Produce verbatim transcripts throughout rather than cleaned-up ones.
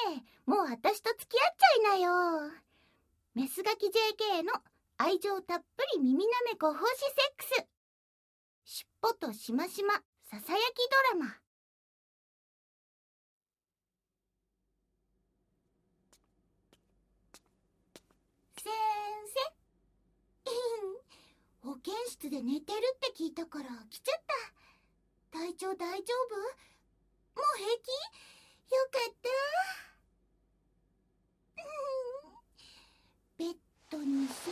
もう私と付き合っちゃいなよ。メスガキ ジェーケー の愛情たっぷり耳なめご奉仕セックス。しっぽとしましまささやきドラマ。先生保健室で寝てるって聞いたから来ちゃった。体調大丈夫？もう平気？よかったベッドに侵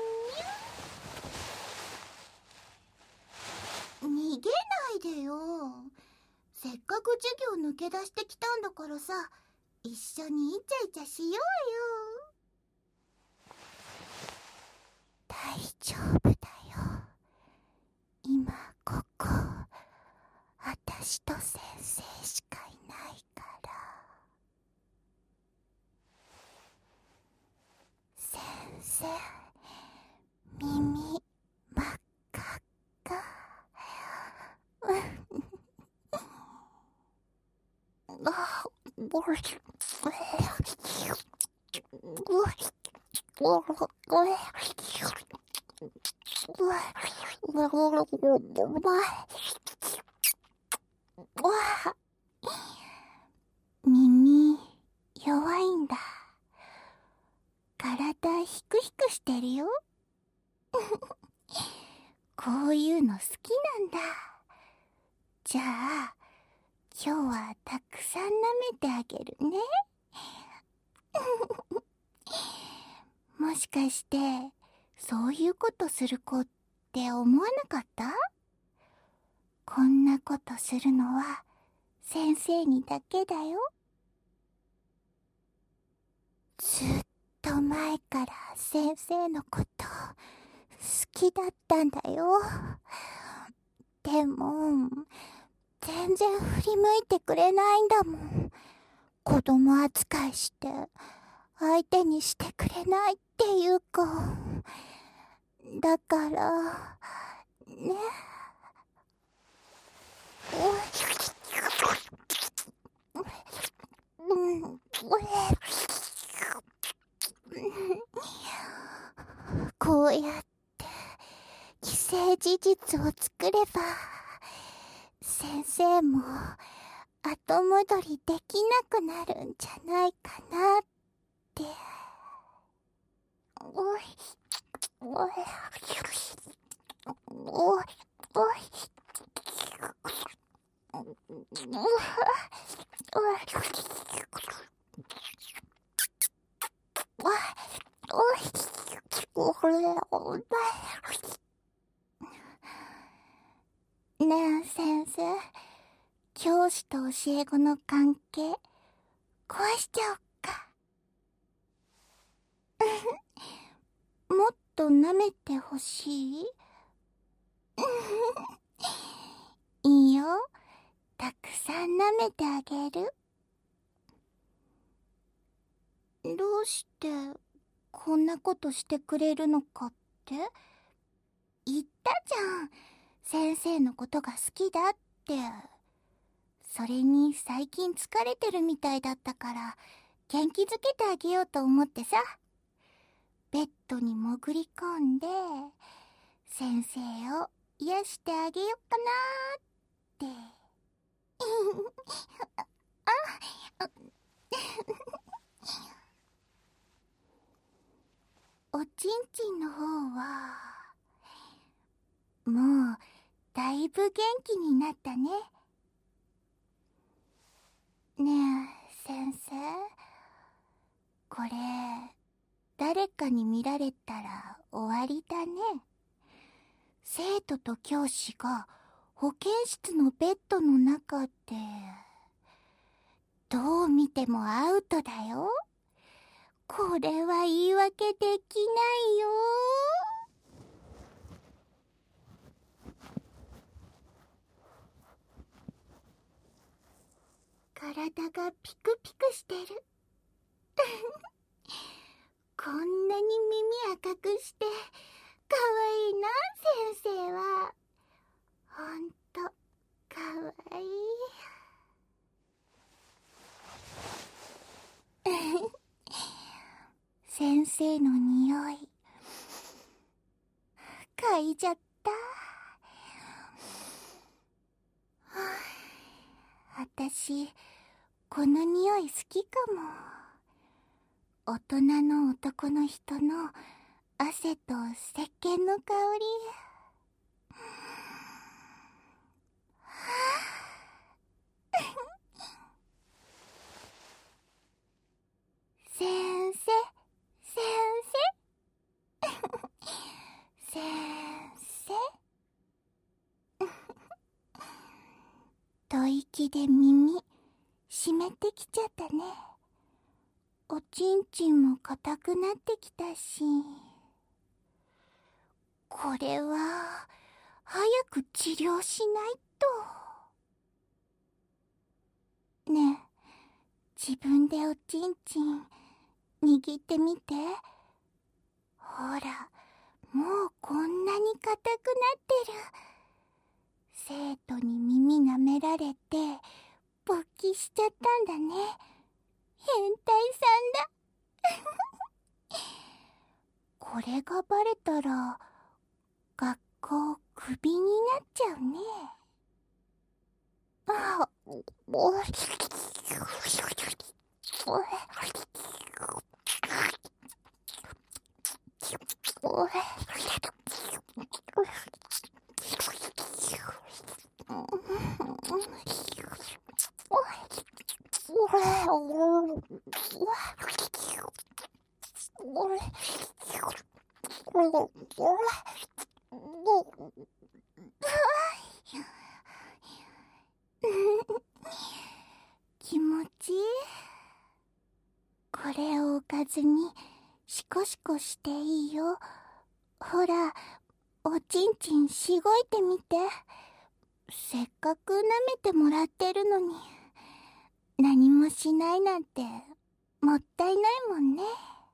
入。逃げないでよ。せっかく授業抜け出してきたんだからさ、一緒にイチャイチャしようよ。大丈夫だよ。今ここ私と先生しかいないから。先生、耳真っ赤っか。あ、ボリ。耳弱いんだ。体ひくひくしてるよ。こういうの好きなんだ。じゃあ今日はたくさん舐めてあげるね。もしかしてそういうことする子って思わなかった？こんなことするのは先生にだけだよ。ずっと前から先生のこと好きだったんだよ。でも全然振り向いてくれないんだもん。子供扱いして相手にしてくれないっていうか。だからね。こうやって既成事実を作れば先生も後戻りできなくなるんじゃないかなって。おいおいおいおいねえ先生、教師と教え子の関係壊しちゃおっか。もっと舐めてほしい？いいよ、たくさん舐めてあげる。どうしてこんなことしてくれるのかって言ったじゃん。先生のことが好きだって。それに最近疲れてるみたいだったから元気づけてあげようと思ってさ。ベッドに潜り込んで先生を癒してあげようかなーって。あおちんちんの方はもうだいぶ元気になったね。ねえ先生、これ誰かに見られたら終わりだね。生徒と教師が保健室のベッドの中でどう見てもアウトだよ。これは言い訳できないよ。体がピクピクしてる。こんなに耳赤くしてかわいいな。先生はほんとかわいい。 先生の匂い嗅いじゃった。はあ、あたしこの匂い好きかも。大人の男の人の汗と石鹸の香り。先生、先生、先生。吐息で耳湿ってきちゃったね。おちんちんも硬くなってきたし、これは早く治療しないと。ねえ、自分でおちんちん握ってみて。ほら、もうこんなに硬くなってる。生徒に耳舐められて勃起しちゃったんだね。変態さんだ。これがバレたら学校クビになっちゃうね。あ、おい。おい。気持ちいい。これをおかずにシコシコしていいよ。ほら、おちんちんしごいてみて。せっかく舐めてもらってるのに何もしないなんてもったいないもんね。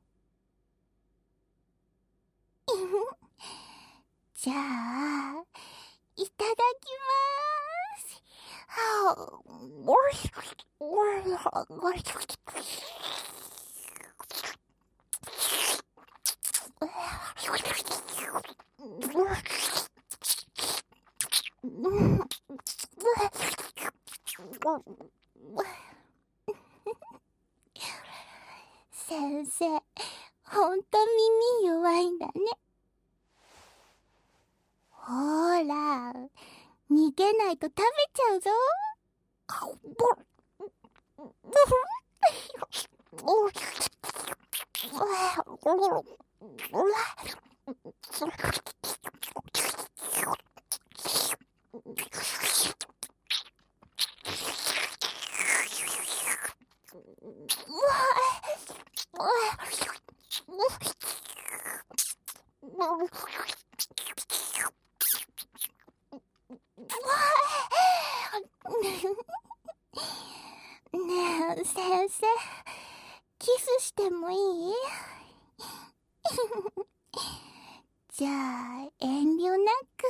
じゃあいただきまーす。はあ、おいしおいしおいし先生、ほんと耳弱いんだね。ほーら、逃げないと食べちゃうぞ。ねえ、先生、キスしてもいい？じゃあ、遠慮なく。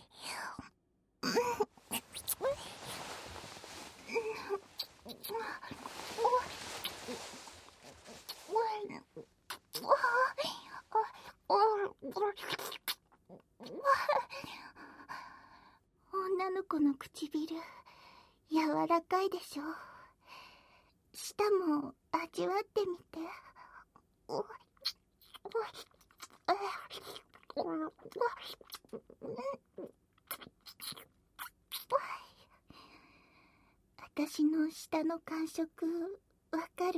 女の子の唇、柔らかいでしょ。舌も味わってみて。私の舌の感触、わかる？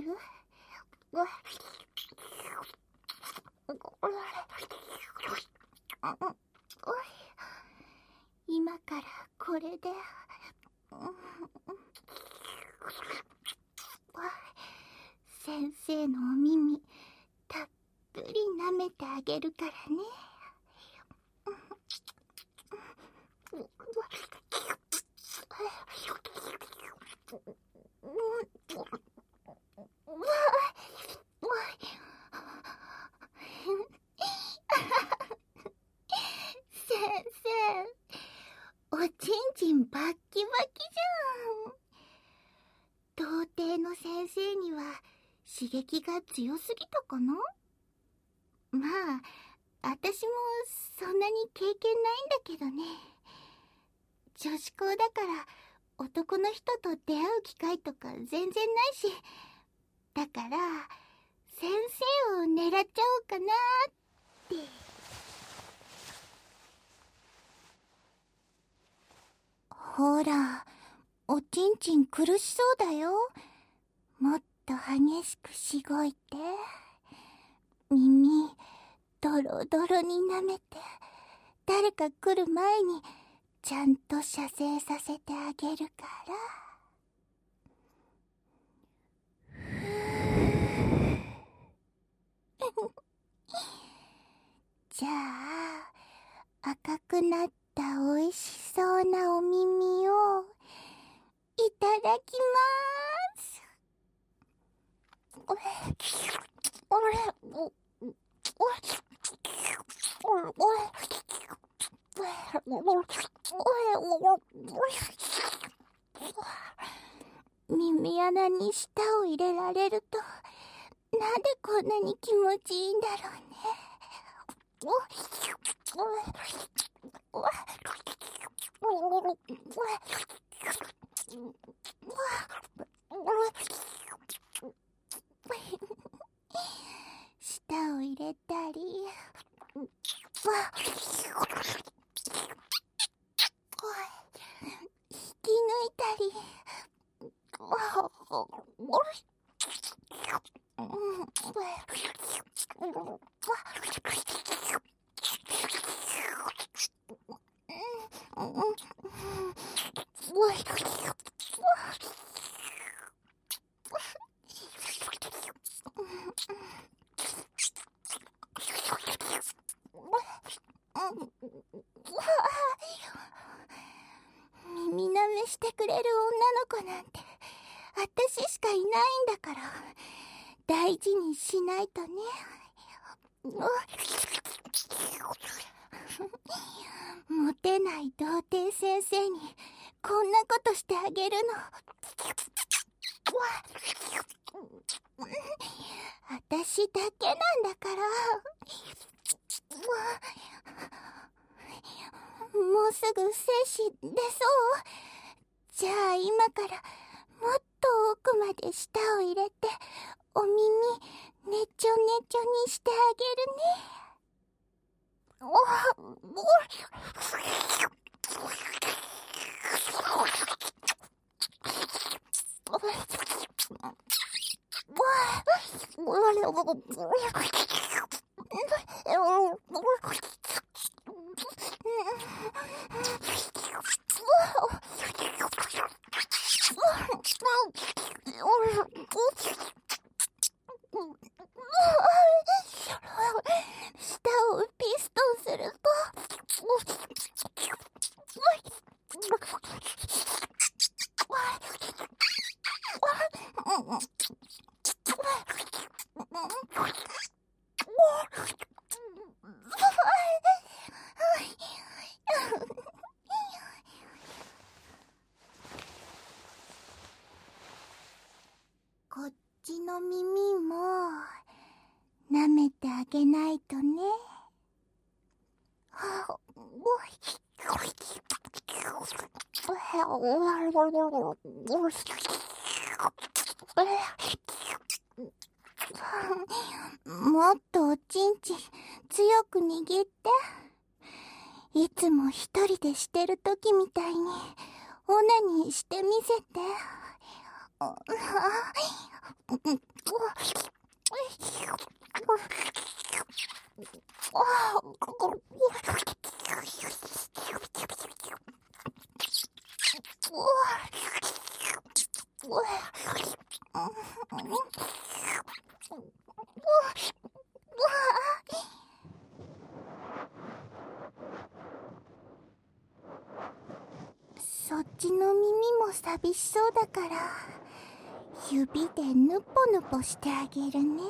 今からこれで先生のお耳たっぷり舐めてあげるからね。先生、おちんちんバッキバキじゃん。童貞の先生には刺激が強すぎたかな？ まあ、私もそんなに経験ないんだけどね。女子校だから男の人と出会う機会とか全然ないし、だから先生を狙っちゃおうかなって。ほら、おちんちん苦しそうだよ。もっと激しくしごいて。耳ドロドロに舐めて、誰か来る前にちゃんと射精させてあげるから。じゃあ、赤くなったおいしそうなお耳をいただきまーす。おれ、おれ、お、おれ、おれ、おれ、耳穴に舌を入れられると、なんでこんなに気持ちいいんだろうね。舌を入れたり、引き抜いたり、耳舐めしてくれる女の子なんて私しかいないんだから、大事にしないとね。モテない童貞先生にこんなことしてあげるの、私だけなんだから。もうすぐ精子出そう。じゃあ今からもっと奥まで舌を入れてお耳ねちょねちょにしてあげるね。お舌をピストンすると、こっちの耳も舐めてあげないとね。もっとおちんちん強く握って。いつも一人でしてる時みたいにオナニーしてみせて。そっちの耳も寂しそうだから指でぬぽぬぽしてあげるね。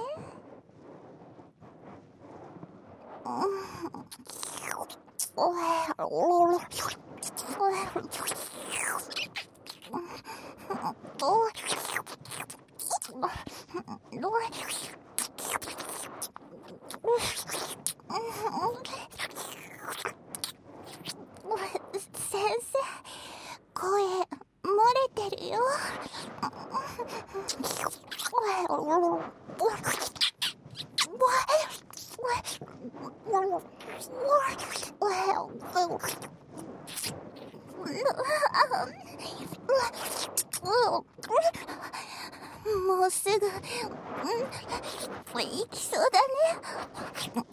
先生、声漏れてるよ。もうすぐ、うん、行きそうだね。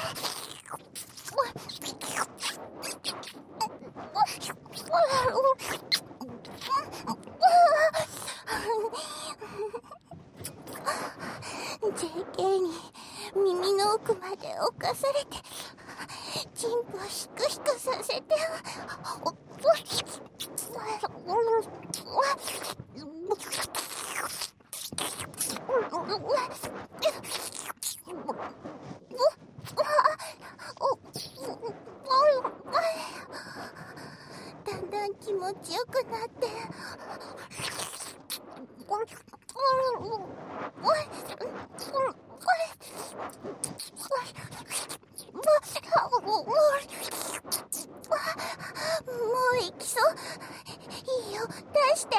ジェーケー に耳の奥まで侵されて、チンポヒクヒクさせて、だんだん気持ちよくなって、もう行きそう。いいよ、出して。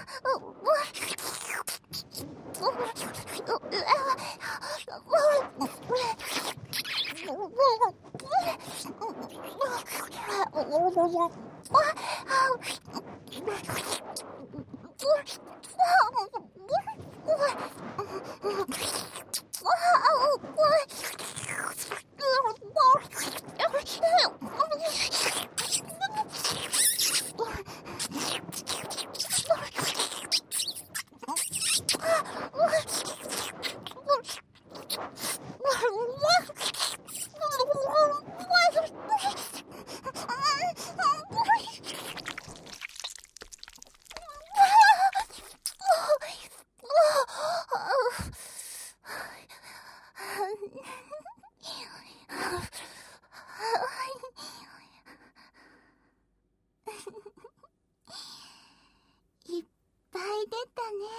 いっぱい出たね。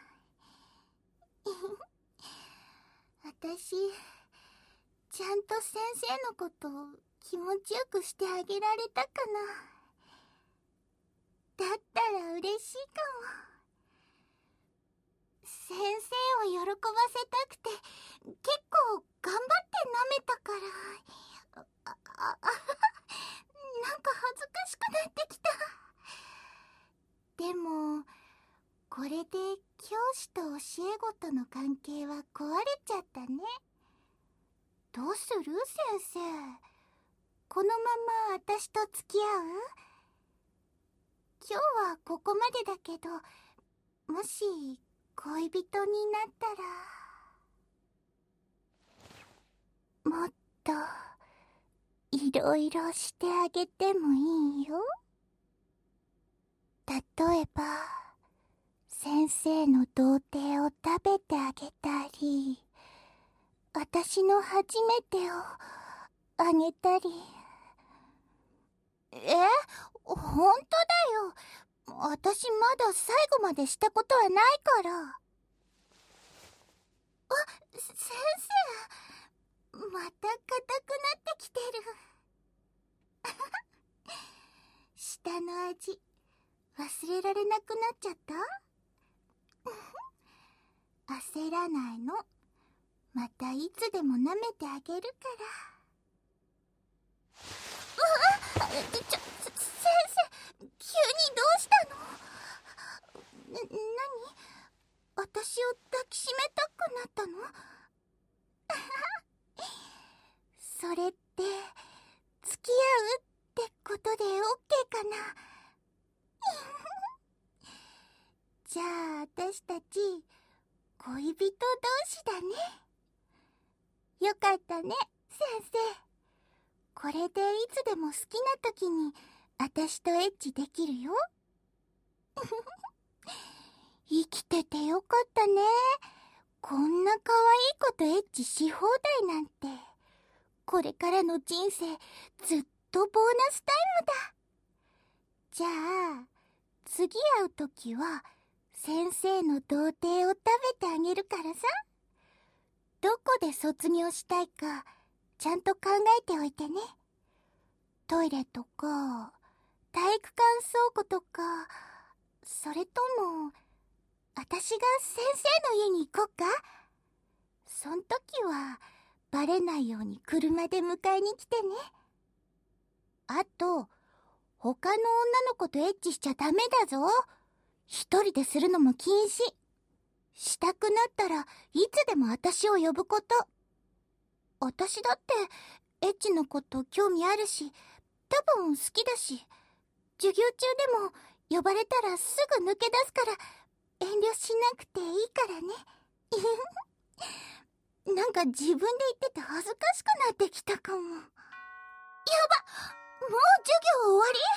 私、ちゃんと先生のことを気持ちよくしてあげられたかな。だったら嬉しいかも。先生を喜ばせたくて、結構頑張って舐めたから、あ、あ、あ、なんか恥ずかしくなってきた。でも、これで教師と教え子との関係は壊れちゃったね。どうする先生。このまま私と付き合う？今日はここまでだけど、もし恋人になったら、もっといろいろしてあげてもいいよ。例えば、先生の童貞を食べてあげたり、私の初めてをあげたり。え？ほんとだよ。私まだ最後までしたことはないから。あ、先生、また硬くなってきてる。舌の味、忘れられなくなっちゃった？焦らないの。またいつでも舐めてあげるから。うわっ、ちょ、先生、急にどうしたの？な、なに？私を抱きしめたくなったの？それって、付き合うってことでオッケーかな？じゃあ、私たち、恋人同士だね。よかったね、先生。これでいつでも好きな時に、私とエッチできるよ。生きててよかったね。こんな可愛い子とエッチし放題なんて。これからの人生、ずっとボーナスタイムだ。じゃあ、次会う時は、先生の童貞を食べてあげるからさ。 どこで卒業したいかちゃんと考えておいてね。トイレとか体育館倉庫とか、それとも私が先生の家に行こうか。そん時はバレないように車で迎えに来てね。あと、他の女の子とエッチしちゃダメだぞ。一人でするのも禁止。したくなったらいつでも私を呼ぶこと。私だってエッチのこと興味あるし、多分好きだし、授業中でも呼ばれたらすぐ抜け出すから遠慮しなくていいからね。なんか自分で言ってて恥ずかしくなってきたかも。やば、もう授業終わり？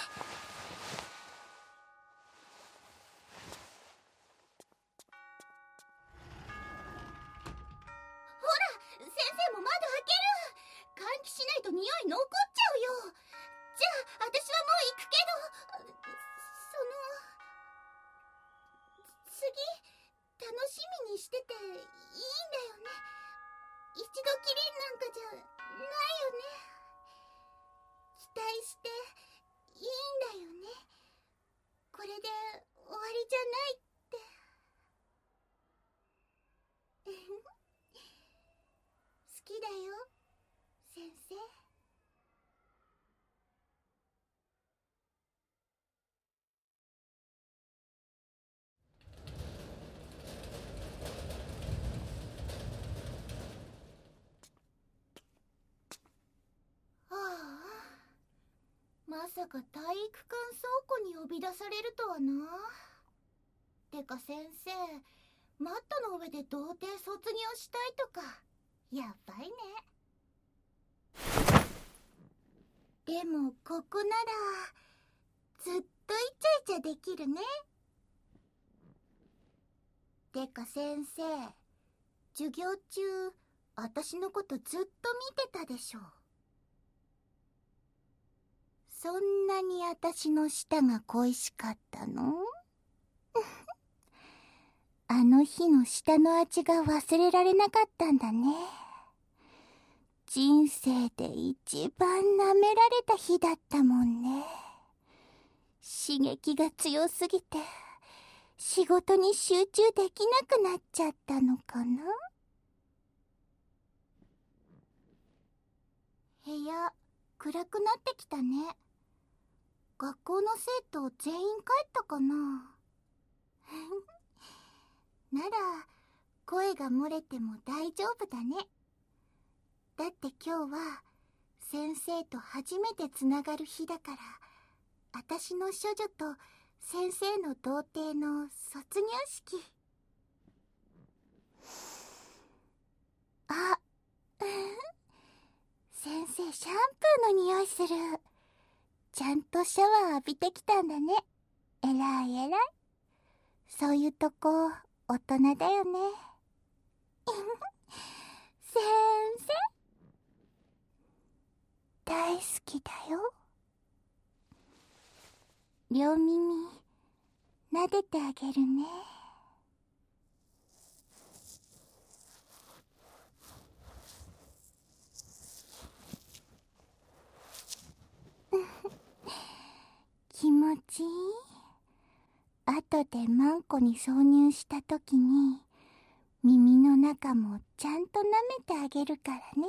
ほら、先生も窓開ける。換気しないと匂い残っちゃうよ。じゃあ私はもう行くけど、その次楽しみにしてていいんだよね。一度きりなんかじゃないよね。期待していいんだよね。これで終わりじゃないって。好きだよ、先生。ああ、まさか体育館倉庫に呼び出されるとはな。てか先生、マットの上で童貞卒業したいとかやばいね。でもここならずっとイチャイチャできるね。てか先生、授業中私のことずっと見てたでしょ。そんなに私の舌が恋しかったの？あの日の舌の味が忘れられなかったんだね。人生で一番舐められた日だったもんね。刺激が強すぎて仕事に集中できなくなっちゃったのかな。部屋暗くなってきたね。学校の生徒全員帰ったかな。なら声が漏れても大丈夫だね。だって今日は先生と初めてつながる日だから、私の処女と先生の童貞の卒業式。あ、先生シャンプーの匂いする。ちゃんとシャワー浴びてきたんだね。えらいえらい。そういうとこ大人だよね。先生大好きだよ。両耳撫でてあげるね。気持ちいい。後でマンコに挿入した時に耳の中もちゃんと舐めてあげるからね。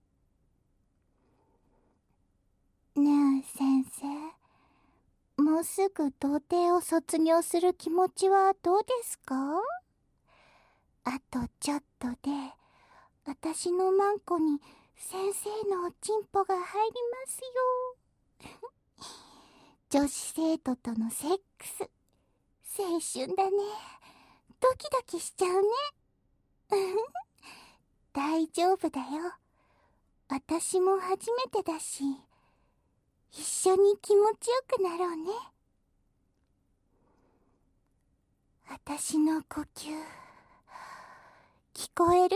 ねえ先生、もうすぐ童貞を卒業する気持ちはどうですか？あとちょっとで私のマンコに先生のおちんぽが入りますよ。女子生徒とのセックス、青春だね。ドキドキしちゃうね。大丈夫だよ。私も初めてだし、一緒に気持ちよくなろうね。私の呼吸聞こえる？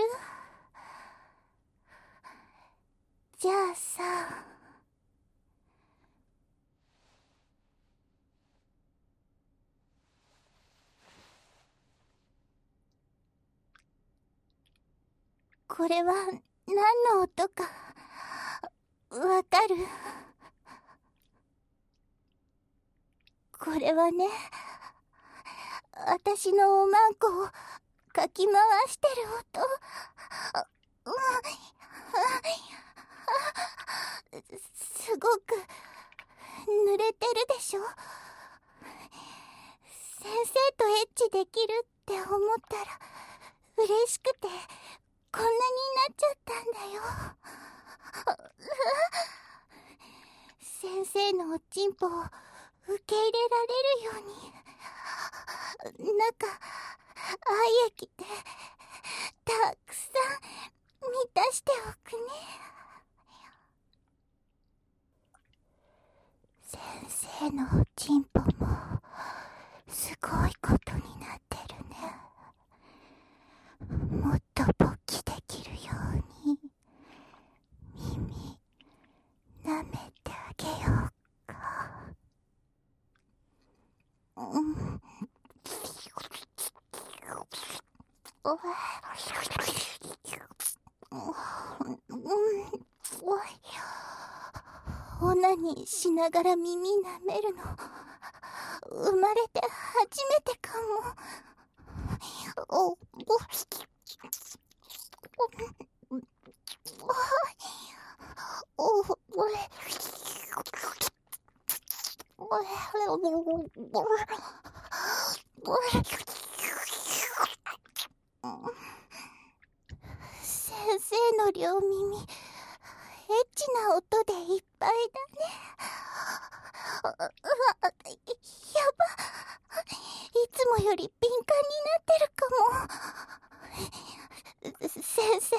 じゃあさ、 これは何の音かわかる？これはね、私のおまんこをかき回してる音。ううすごく濡れてるでしょ。先生とエッチできるって思ったら嬉しくてこんなになっちゃったんだよ。先生のおちんぽを受け入れられるように、中愛液でたくさん満たしておくね。先生のおちんぽもすごいことになってるね。もっと勃起できるように耳舐めてあげようか。うん。おい。オナニーしながら耳舐めるの生まれて初めてかも。おおおおおれおれ先生の両耳エッチな音でいっぱいだね。うわ、やば。いつもより敏感になってるかも。先生、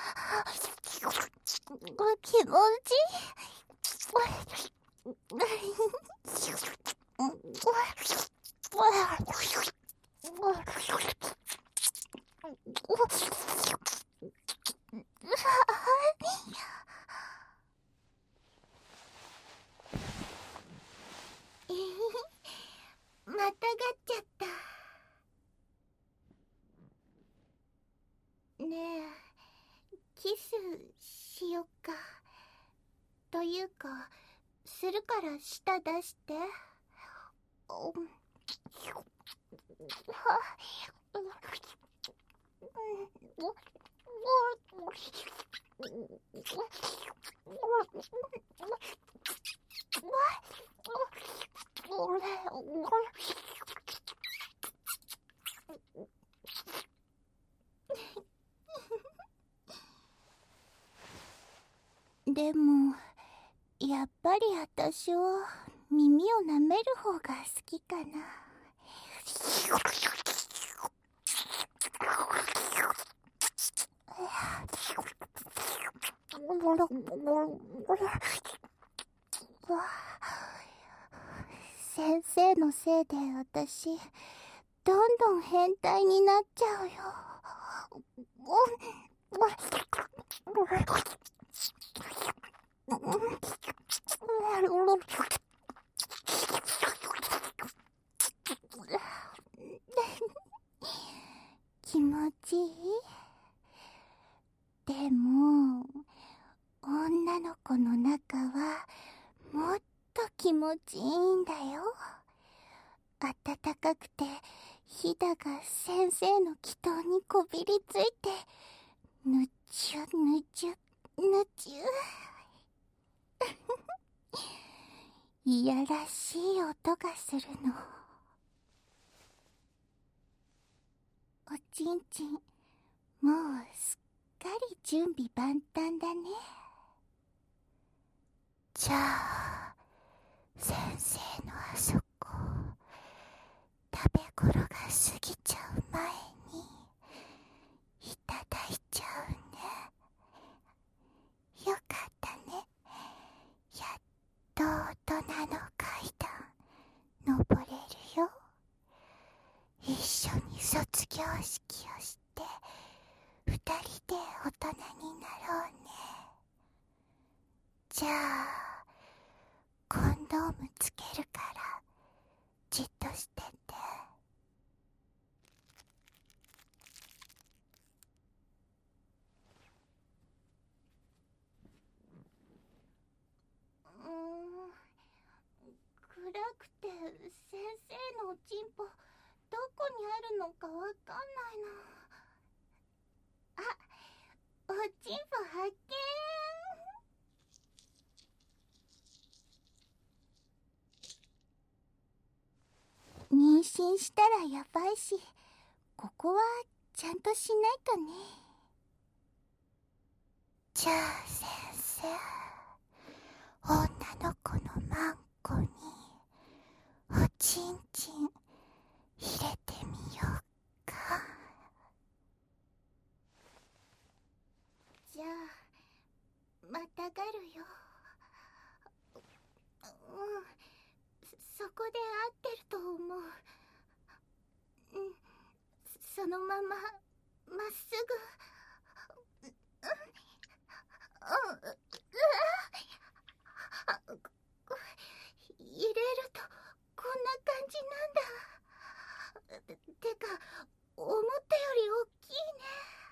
気持ちいい。またがっちゃった。ねえ、キスしよっか。というか、するから舌出して。はでもやっぱり私は耳を舐める方が好きかな。先生のせいで私どんどん変態になっちゃうよ。気持ちいい？でも女の子の中はもっと気持ちいいんだよ。暖かくてひだが先生の気筒にこびりついてぬちゅぬちゅぬちゅいやらしい音がするの。おちんちんもうすっかり準備万端だね。じゃあ先生のあそこ食べ頃が過ぎちゃう前にいただいちゃうね。よかったね。やっと大人の階段登れるよ。一緒に卒業式をして二人で大人になろうね。じゃあコンドームつけるからじっとしてて。 先生のおちんぽ、どこにあるのかわかんないな。あ、おちんぽ発見。妊娠したらやばいし、ここはちゃんとしないとね。じゃあ先生、女の子のマンコにおちんちん入れてみようか。じゃあまたがるよ。うん、そこで合ってると思う。うん、そのまままっすぐ。うん、うん、入れるとこんな感じなんだ。てか思ったより大きいね。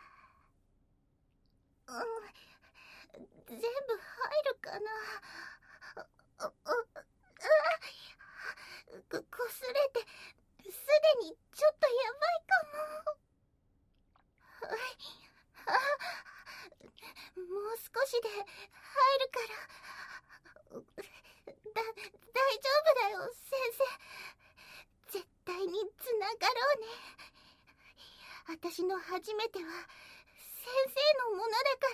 うん、全部入るかな。こ、こすれてすでにちょっとやばいかも。もう少しで入るから。だ、大丈夫だよ先生。絶対につながろうね。私の初めては先生のものだから。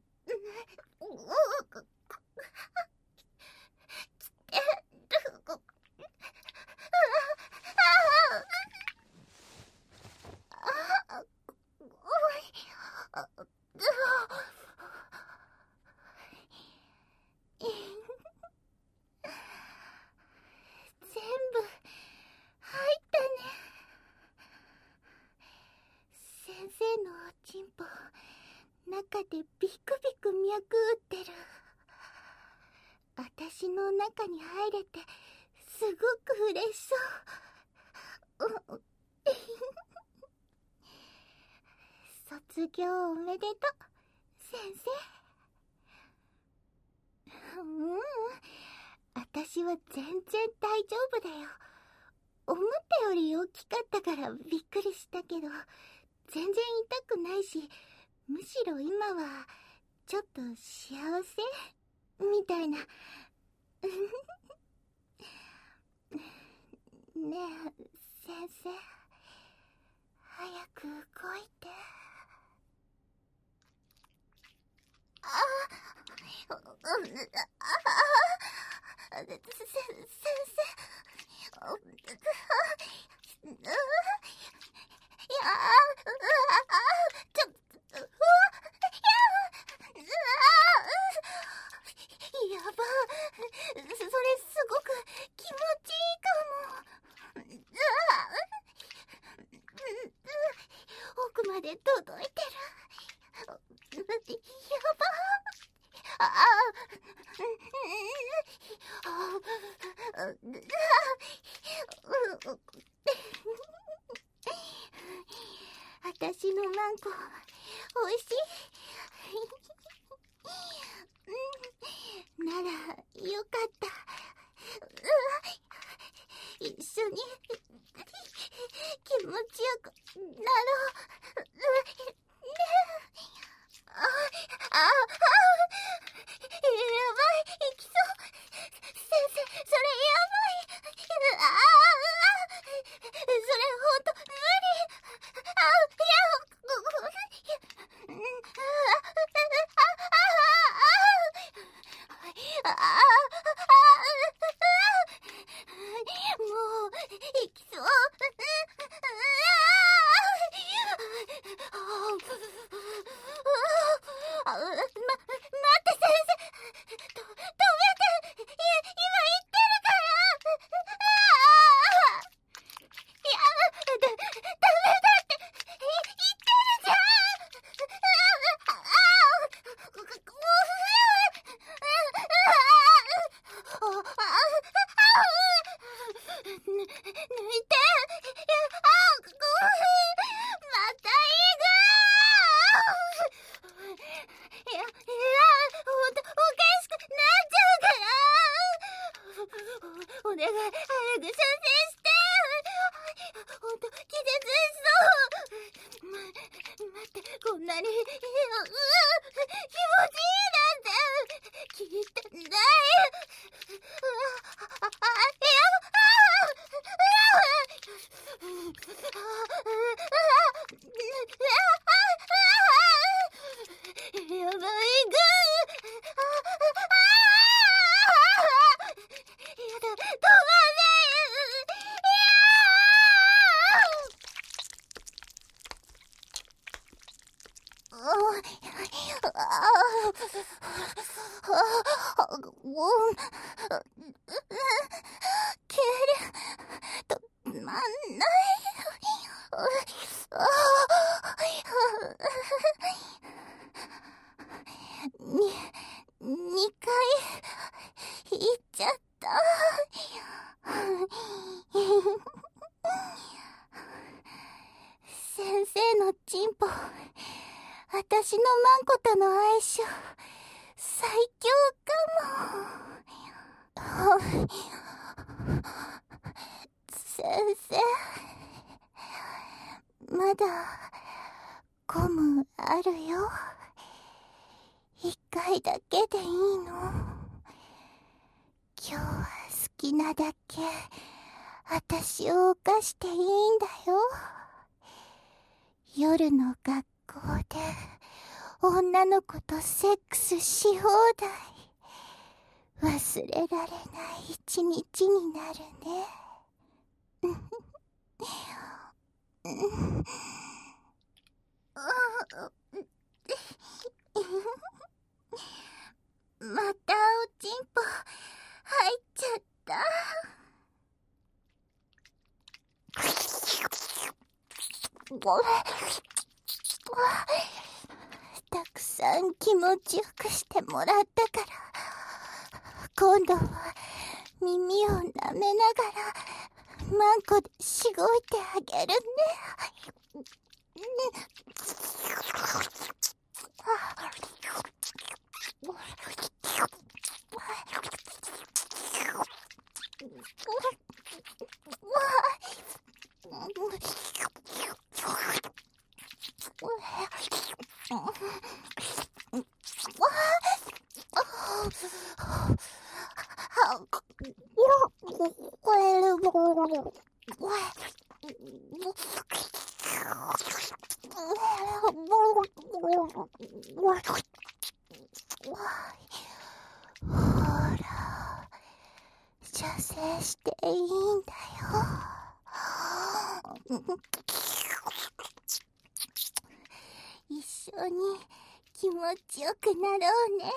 全部入ったね。先生のおちんぽ、中でビクビク脈打ってる。私の中に入れてすごく嬉しそう。卒業おめでとう先生。うん、私は全然大丈夫だよ。思ったより大きかったからびっくりしたけど、全然痛くないし、むしろ今はちょっと幸せみたいな。ねえ先生、早く動いて。ああ、うん、ああ、せ、先生、いやあ、ちょ、うわ、やば、それすごく気持ちいいかも。奥まで届いてる。やば。ああ、私のマンコおいしい。ならよかった。一緒に気持ちよくなろう。ああ、ああ、やばい、行きそう。先生、それやばい。ああ、それほんと無理。ああ、いや、うん、ああ、ああ、もう行きそう。 なに、うう、気持ちいいなんて聞いてない。うわ、あ、あ、いや、あ、やばいぐー。やだ、止まんない。ける、止まんない。に、にかい行っちゃった。先生のチンポ、私のマンコとの相性、最強かも。先生、まだゴムあるよ。一回だけでいいの。今日は好きなだけ私を犯していいんだよ。夜の学校で女の子とセックスし放題。忘れられない一日になるね。またおちんぽ入っちゃった。たくさん気持ちよくしてもらったから、今度は耳を舐めながらマンコでしごいてあげるね。ほら、射精していいんだよ。一緒に気持ちよくなろうね。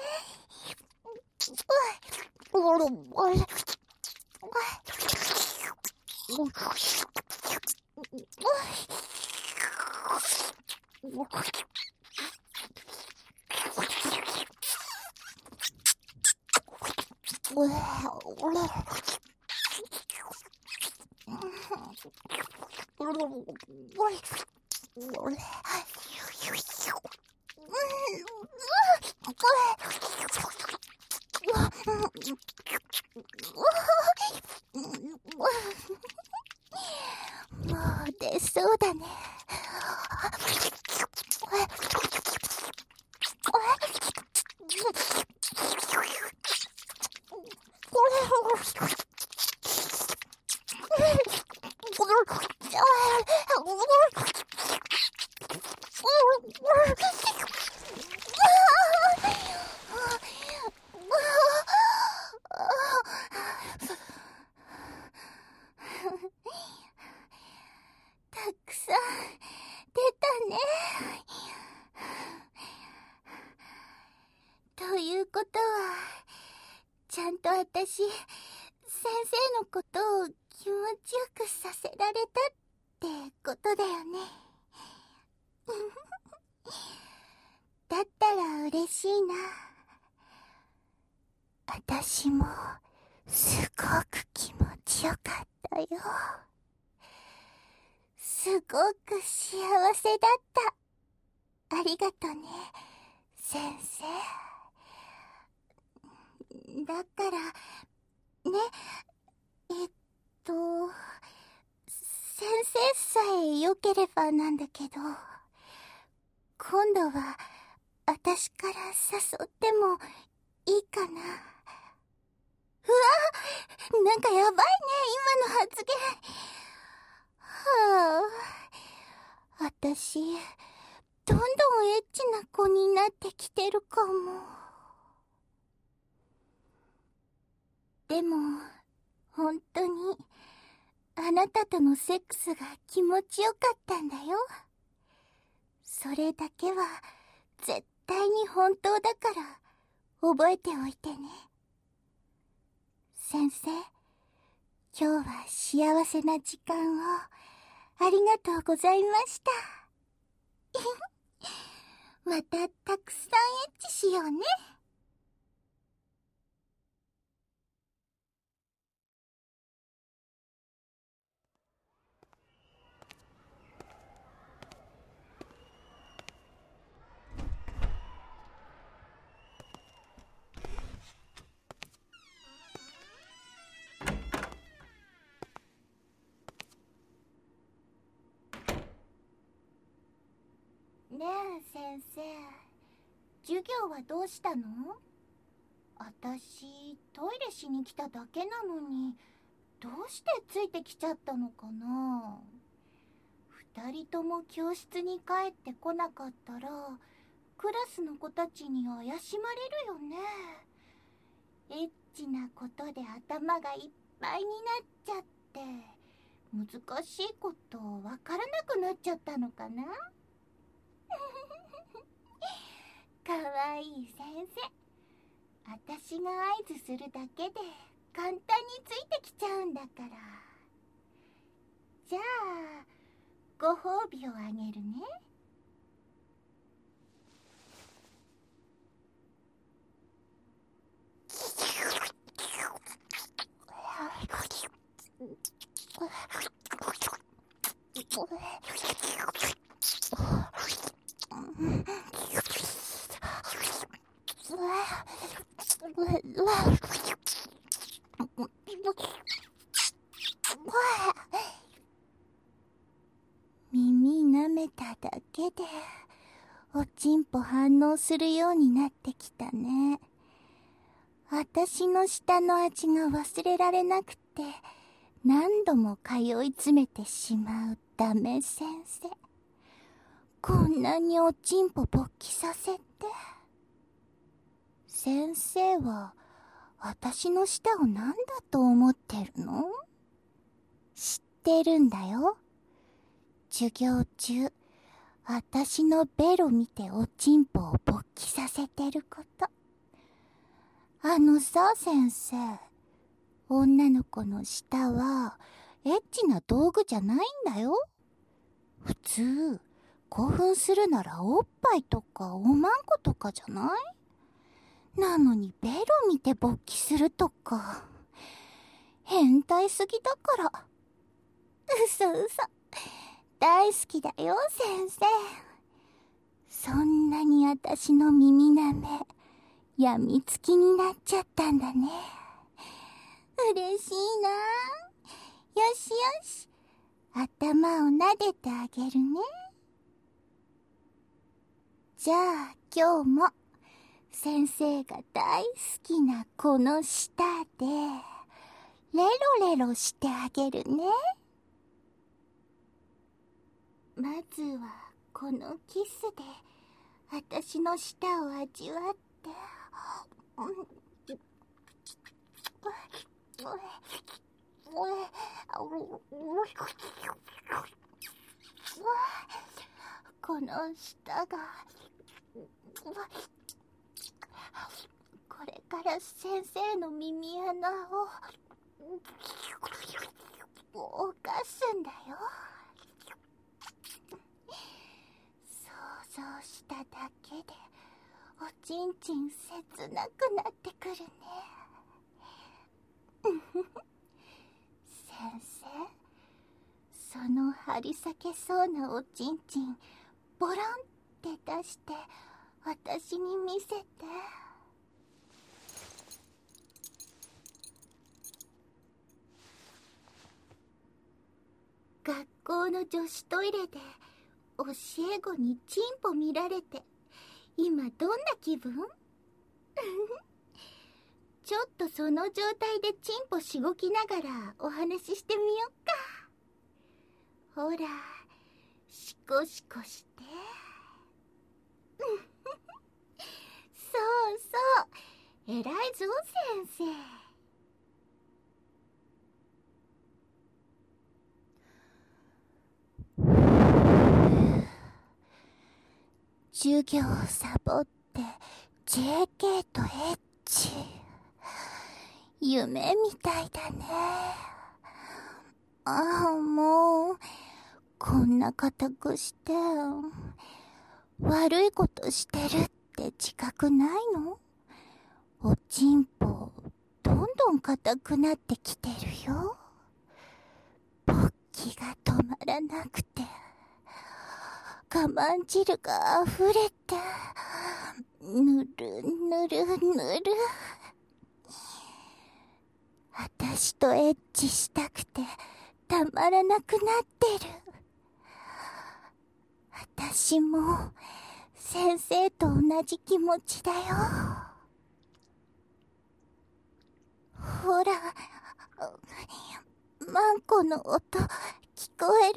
もう出そうだね。たくさん出たね。ということは、ちゃんと私、先生のことを気持ちよくさせられたってことだよね。だったら嬉しいな。私もすごく気持ちよかったよ。すごく幸せだった。ありがとね、先生。だからね、えっと先生さえ良ければなんだけど、 今度は私から誘ってもいいかな。うわ、なんかやばいね、今の発言。はあ、私どんどんエッチな子になってきてるかも。でも本当にあなたとのセックスが気持ちよかったんだよ。それだけは絶対に本当だから覚えておいてね。先生、今日は幸せな時間をありがとうございました。またたくさんエッチしようね。ねえ先生、授業はどうしたの？私トイレしに来ただけなのにどうしてついてきちゃったのかな。二人とも教室に帰ってこなかったらクラスの子たちに怪しまれるよね。エッチなことで頭がいっぱいになっちゃって難しいことわからなくなっちゃったのかな。かわいい先生、私が合図するだけで簡単についてきちゃうんだから。じゃあご褒美をあげるね。耳舐めただけでおちんぽ反応するようになってきたね。私の舌の味が忘れられなくて何度も通い詰めてしまうダメ先生。こんなにおちんぽ勃起させて。先生は私の舌を何だと思ってるの？知ってるんだよ。授業中私のベロ見ておちんぽを勃起させてること。あのさ先生、女の子の舌はエッチな道具じゃないんだよ。普通興奮するならおっぱいとかおまんことかじゃない？なのにベロ見て勃起するとか変態すぎだから。嘘嘘、大好きだよ先生。そんなに私の耳なめやみつきになっちゃったんだね。嬉しいな。よしよし、頭を撫でてあげるね。じゃあ今日も先生が大好きなこの舌でレロレロしてあげるね。まずはこのキスで私の舌を味わって。この舌がこれから先生の耳穴を動かすんだよ。想像しただけでおちんちん切なくなってくるね。先生、その張り裂けそうなおちんちんボロンって出して私に見せて。学校の女子トイレで教え子にチンポ見られて今どんな気分？ちょっとその状態でチンポしごきながらお話ししてみよっか。ほら、シコシコして。そうそう、偉いぞ先生。授業サボって ジェーケー とエッチ。夢みたいだね。ああ、もうこんな固くして悪いことしてるって自覚ないの？おちんぽどんどん硬くなってきてるよ。勃起が止まらなくて我慢汁が溢れてぬるぬるぬる。あたしとエッチしたくてたまらなくなってる。あたしも先生と同じ気持ちだよ。ほら、マンコの音聞こえる？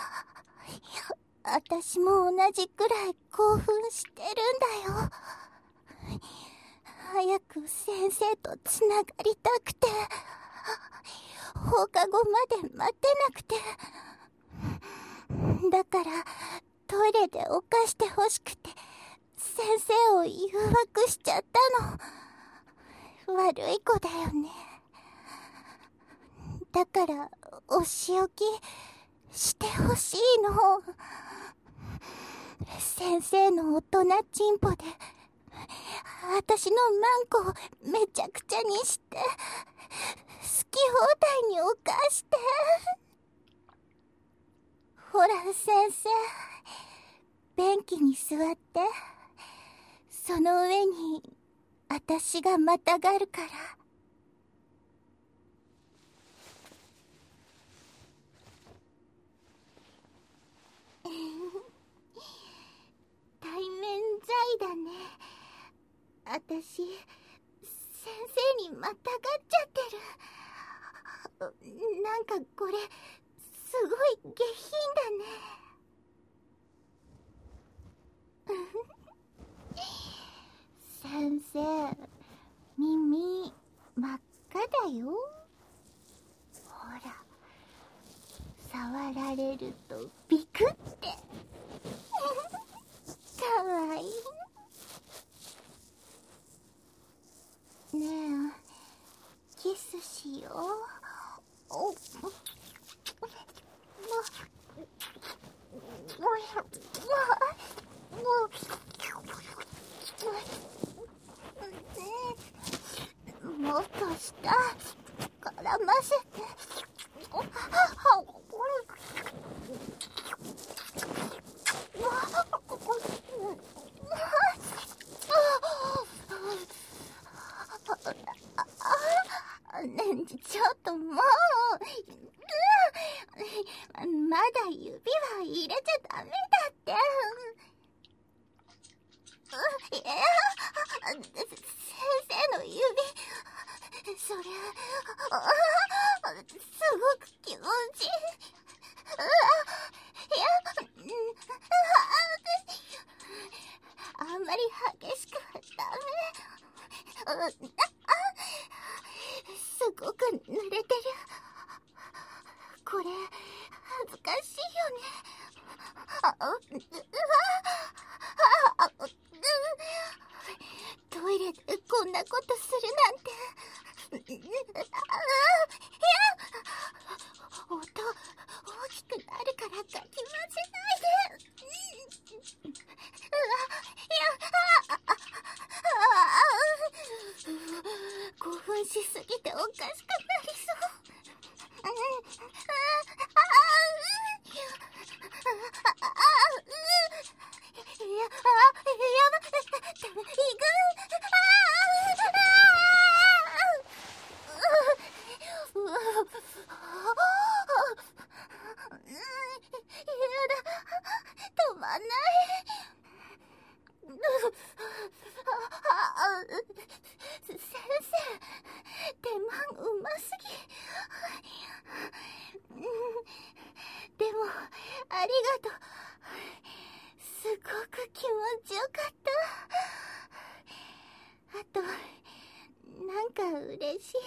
あたしも同じくらい興奮してるんだよ。早く先生とつながりたくて、放課後まで待てなくて。だからトイレでおかしてほしくて先生を誘惑しちゃったの。悪い子だよね。だからお仕置きしてほしいの。先生の大人チンポで私のマンコをめちゃくちゃにして好き放題に犯して。ほら先生、便器に座って。その上に私がまたがるから。対面罪だね。私先生にまたがっちゃってる。なんかこれすごい下品だね。先生、耳真っ赤だよ。ほら、触られるとビクって。かわいい。ねえ、キスしよう。おももっと下絡ませて。ね、ちょっともう、うん、まだ指は入れちゃダメだって。うん、いや、先生の指、それ、すごく気持ちいい。いや、あんまり激しくはダメ。すごく濡れてる。これ恥ずかしいよね。あ、うわ、あ、あ、トイレでこんなことするなんて。いや、音大きくなるからかき混ぜないで。うわ、いや、興奮しすぎておかしくなりそう。いや、あ、やば、いく。うわ、やだ、止ま先生、手間うますぎ。でも、ありがとう。すごく気持ちよかった。あと、なんか嬉しい。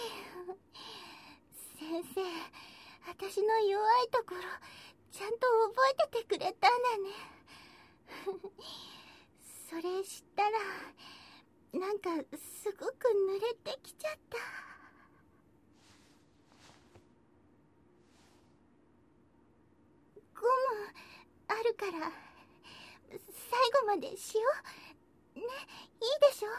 先生、私の弱いところ、ちゃんと覚えててくれたんだね。それ知ったら、なんかすごく濡れてきちゃった。ゴムあるから最後までしようね。いいでしょ。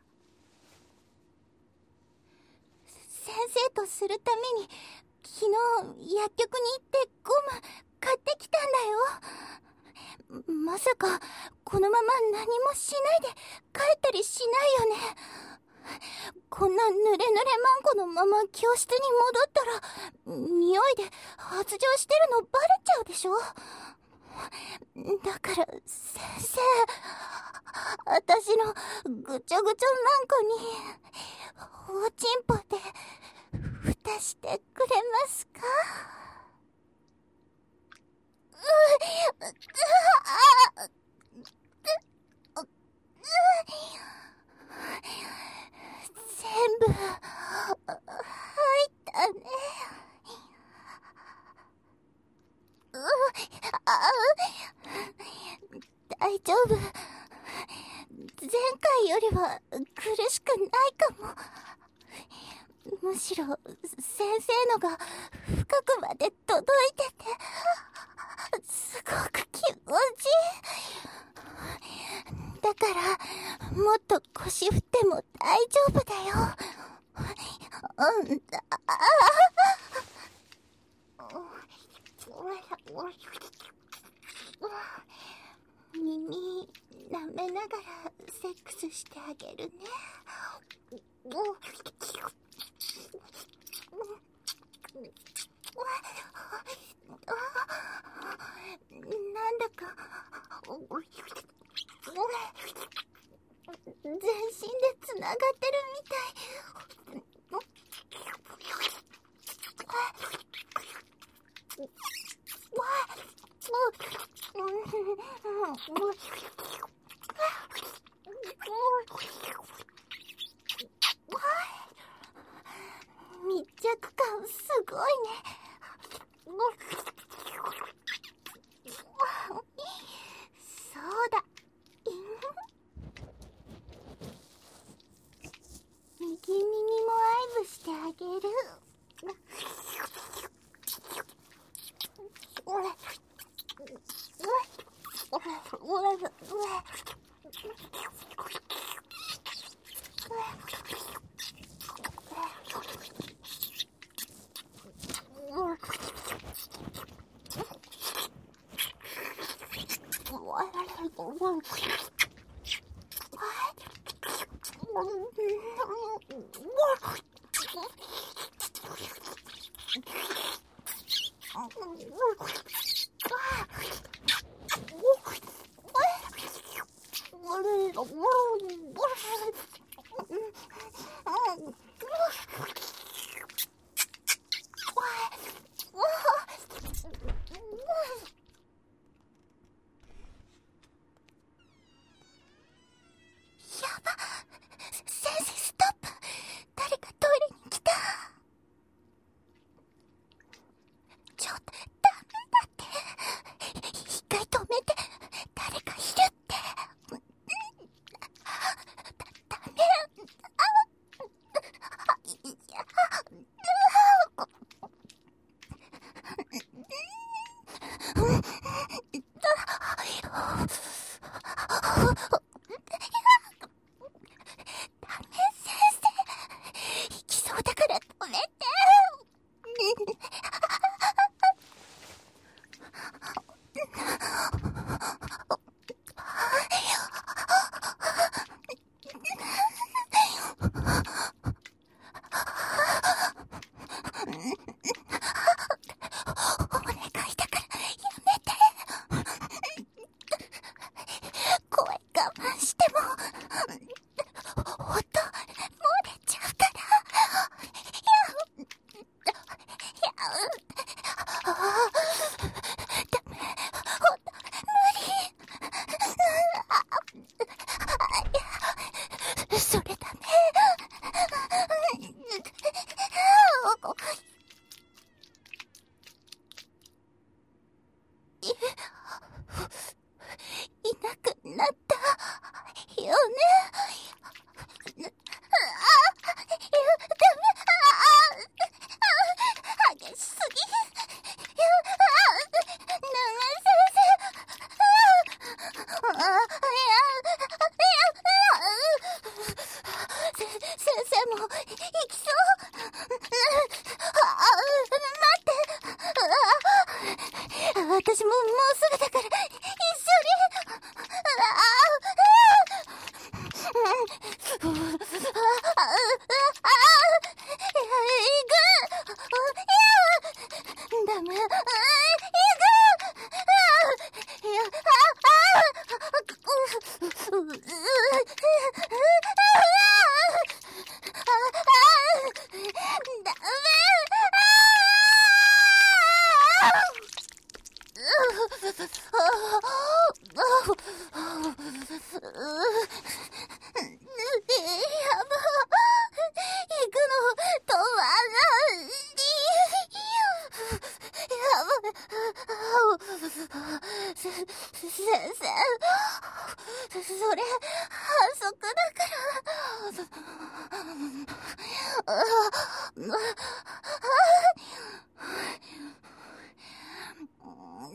先生とするために昨日薬局に行ってゴム買ってきたんだよ。まさかこのまま何もしないで帰ったりしないよね。こんな濡れ濡れマンコのまま教室に戻ったら匂いで発情してるのバレちゃうでしょ。だから先生、私のぐちょぐちょマンコにおちんぽで蓋してくれますか。ううあ全部入ったね。うあ大丈夫。前回よりは苦しくないかも。むしろ先生のが深くまで届いててすごく気持ちいい。だからもっと腰振っても大丈夫だよ。うんだ。耳舐めながらセックスしてあげるね。なんだか全身でつながってるみたい。密着感すごいね。そうだ。右耳も愛撫してあげる。怖いかも。 それ反則だから。もう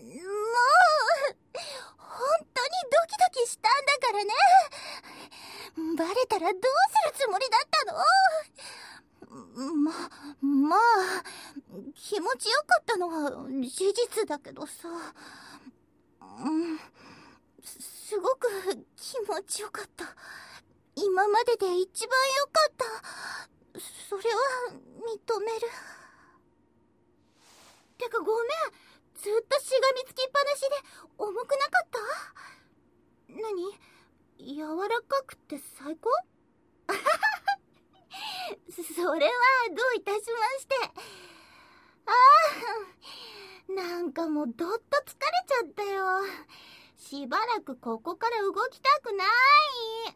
本当にドキドキしたんだからね。バレたらどうするつもりだったの？ま、まあ気持ちよかったのは事実だけどさ、うん、すごく気持ちよかった。今までで一番よかった。それは認める。てかごめん、ずっとしがみつきっぱなしで重くなかった？何？柔らかくて最高？それはどういたしまして。ああ、なんかもうどっと疲れちゃったよ。しばらくここから動きたくない。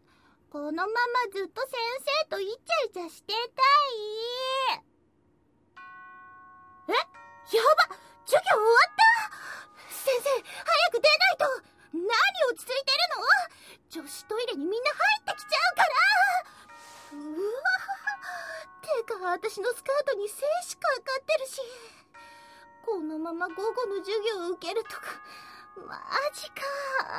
このままずっと先生とイチャイチャしてたい。え？やば！授業終わった！先生、早く出ないと！何落ち着いてるの？女子トイレにみんな入ってきちゃうから！うわてか、私のスカートに精子かかってるし。このまま午後の授業を受けるとか、マジか。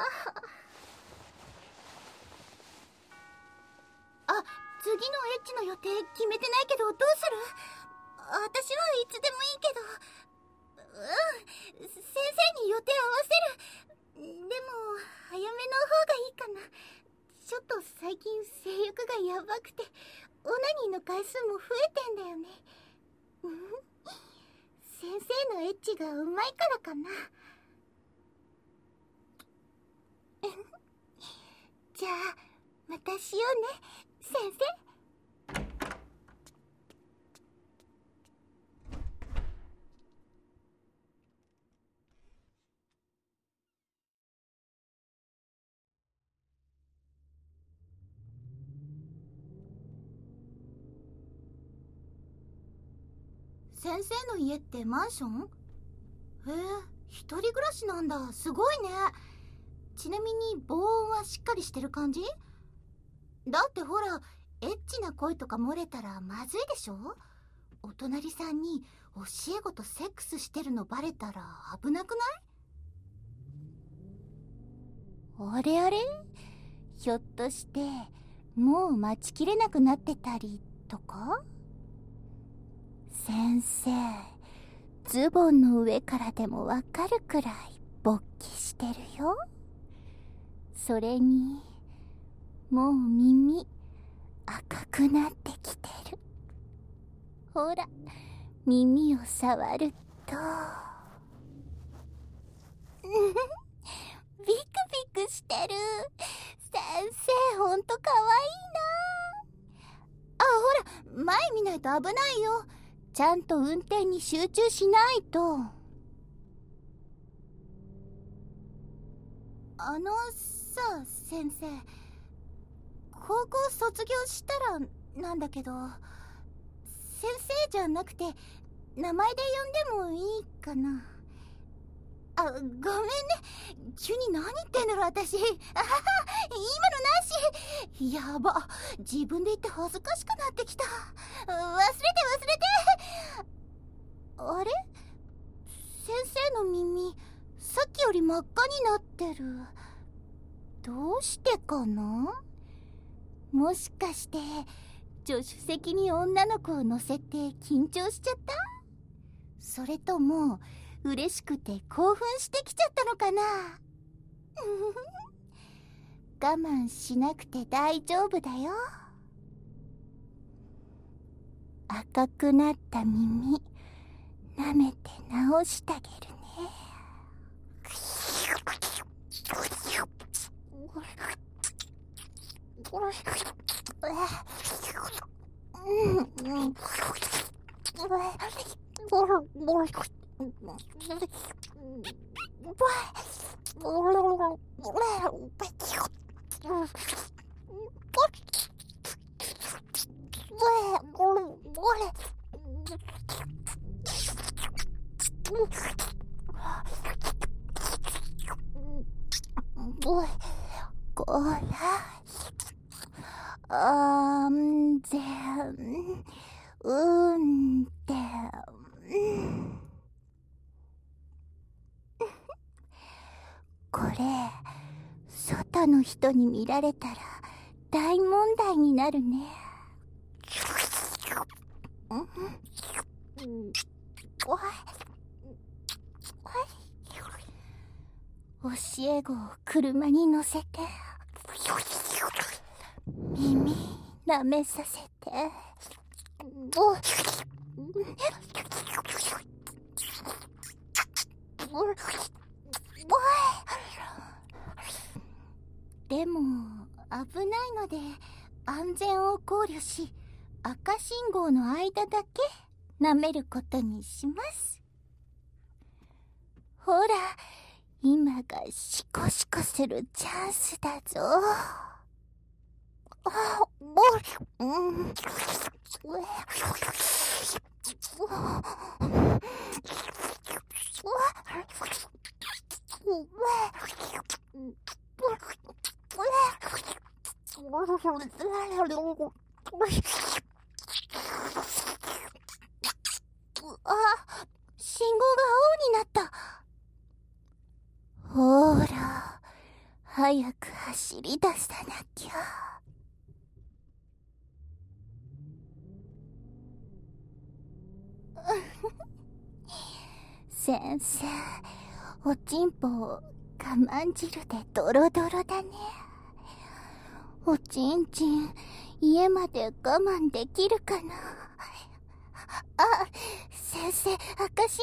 あ、次のエッチの予定決めてないけどどうする？私はいつでもいいけど。うん、先生に予定合わせる。でも早めの方がいいかな。ちょっと最近性欲がやばくてオナニーの回数も増えてんだよね。先生のエッチがうまいからかな。じゃあまたしようね、先生。先生の家ってマンション？へえ、一人暮らしなんだ。すごいね。ちなみに防音はしっかりしてる感じ？だってほら、エッチな声とか漏れたらまずいでしょ？お隣さんに教え子とセックスしてるのバレたら危なくない？あれあれ？ひょっとしてもう待ちきれなくなってたりとか？先生、ズボンの上からでもわかるくらい勃起してるよ。それにもう耳赤くなってきてる。ほら、耳を触るとビクビクしてる。先生ほんとかわいいな。あ、ほら、前見ないと危ないよ。ちゃんと運転に集中しないと。あのさ、先生、高校卒業したらなんだけど、先生じゃなくて名前で呼んでもいいかな？あ、ごめんね。急に何言ってんだろ私。あはは、今のなし。やば、自分で言って恥ずかしくなってきた。忘れて忘れて。あれ？先生の耳さっきより真っ赤になってる。どうしてかな？もしかして助手席に女の子を乗せて緊張しちゃった？それとも嬉しくて興奮してきちゃったのかな？我慢しなくて大丈夫だよ。赤くなった耳舐めて直してあげるね。 こら、安全運転。これ、外の人に見られたら大問題になるね。教え子を車に乗せて、耳舐めさせて、でも危ないので安全を考慮し、赤信号の間だけ舐めることにします。ほら、今がシコシコするチャンスだぞ。あ、もう、うん。あ、信号が青になった。ほーら、早く走り出さなきゃ。先生、おちんぽ我慢汁でドロドロだね。おちんちん、家まで我慢できるかな。あ、先生、赤信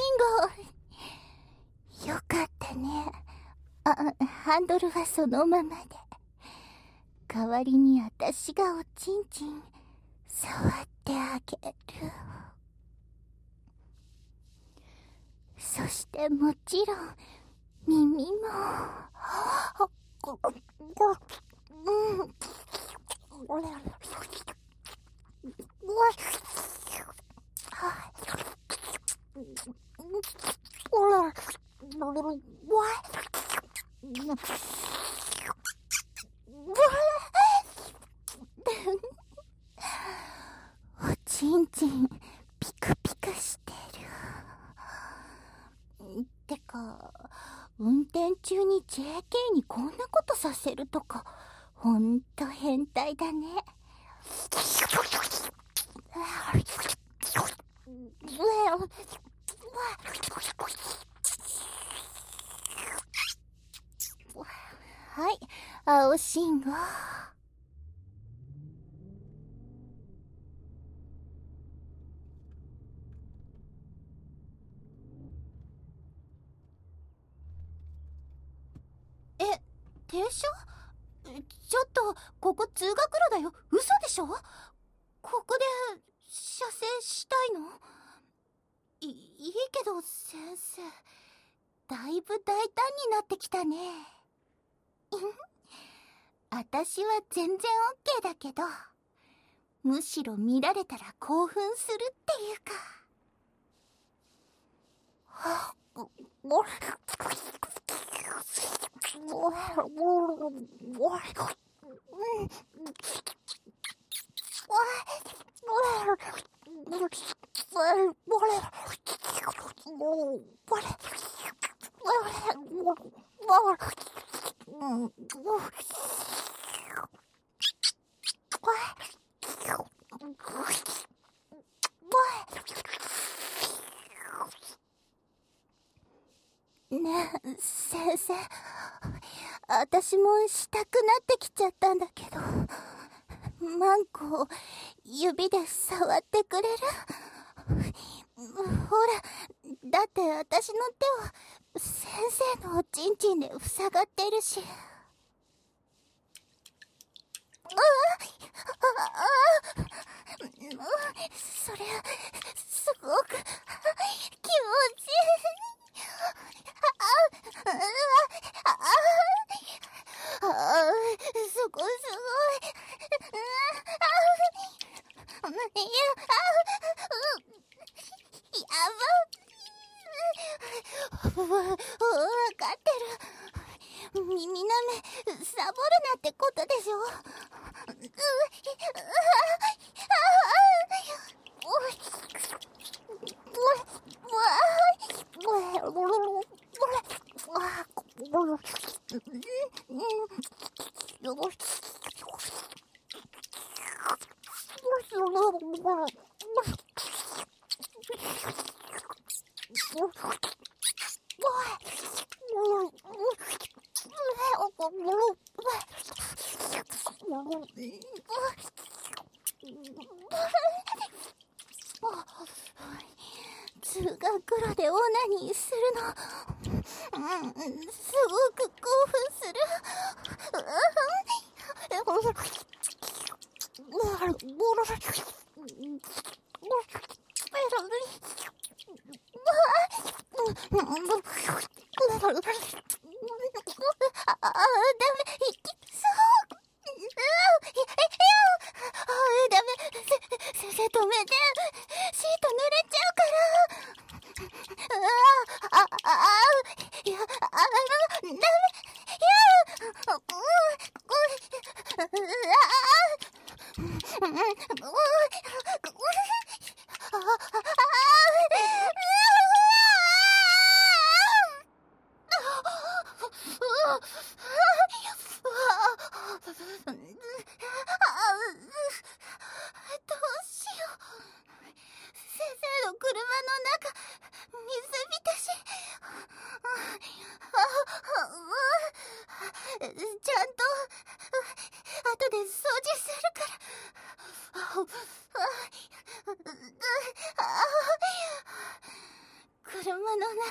号。よかったね。あ、ハンドルはそのままで。代わりに私がおちんちん触ってあげる。そしてもちろん耳も。うん。おちんちんピクピクしてる。てか、運転中に ジェーケー にこんなことさせるとか、ほんと変態だね。はい、青信号。え、停車？ちょっと、ここ通学路だよ。嘘でしょ？ここで、射精したいの？い、いいけど、先生。だいぶ大胆になってきたね。私は全然オッケーだけど、むしろ見られたら興奮するっていうか。はっ、もねえ、先生。私もしたくなってきちゃったんだけど、マンコを指で触ってくれる？ほら、だって私の手は先生のおちんちんで塞がってるし。うわ！ わ、わかってる。耳なめ、サボるなってことでしょ。う、う、通学路でオナニーするの、うん、すごく興奮する。ああ、ダメ、いきそう。あ、ダメ、せ、先生止めて。シート濡れちゃうから。ああ、ああ、いや、ああ、ダメ、いや、う、う、う、う、う、どうしよう。先生の車の中、水浸し。ちゃんと後で掃除するから。車の中、女の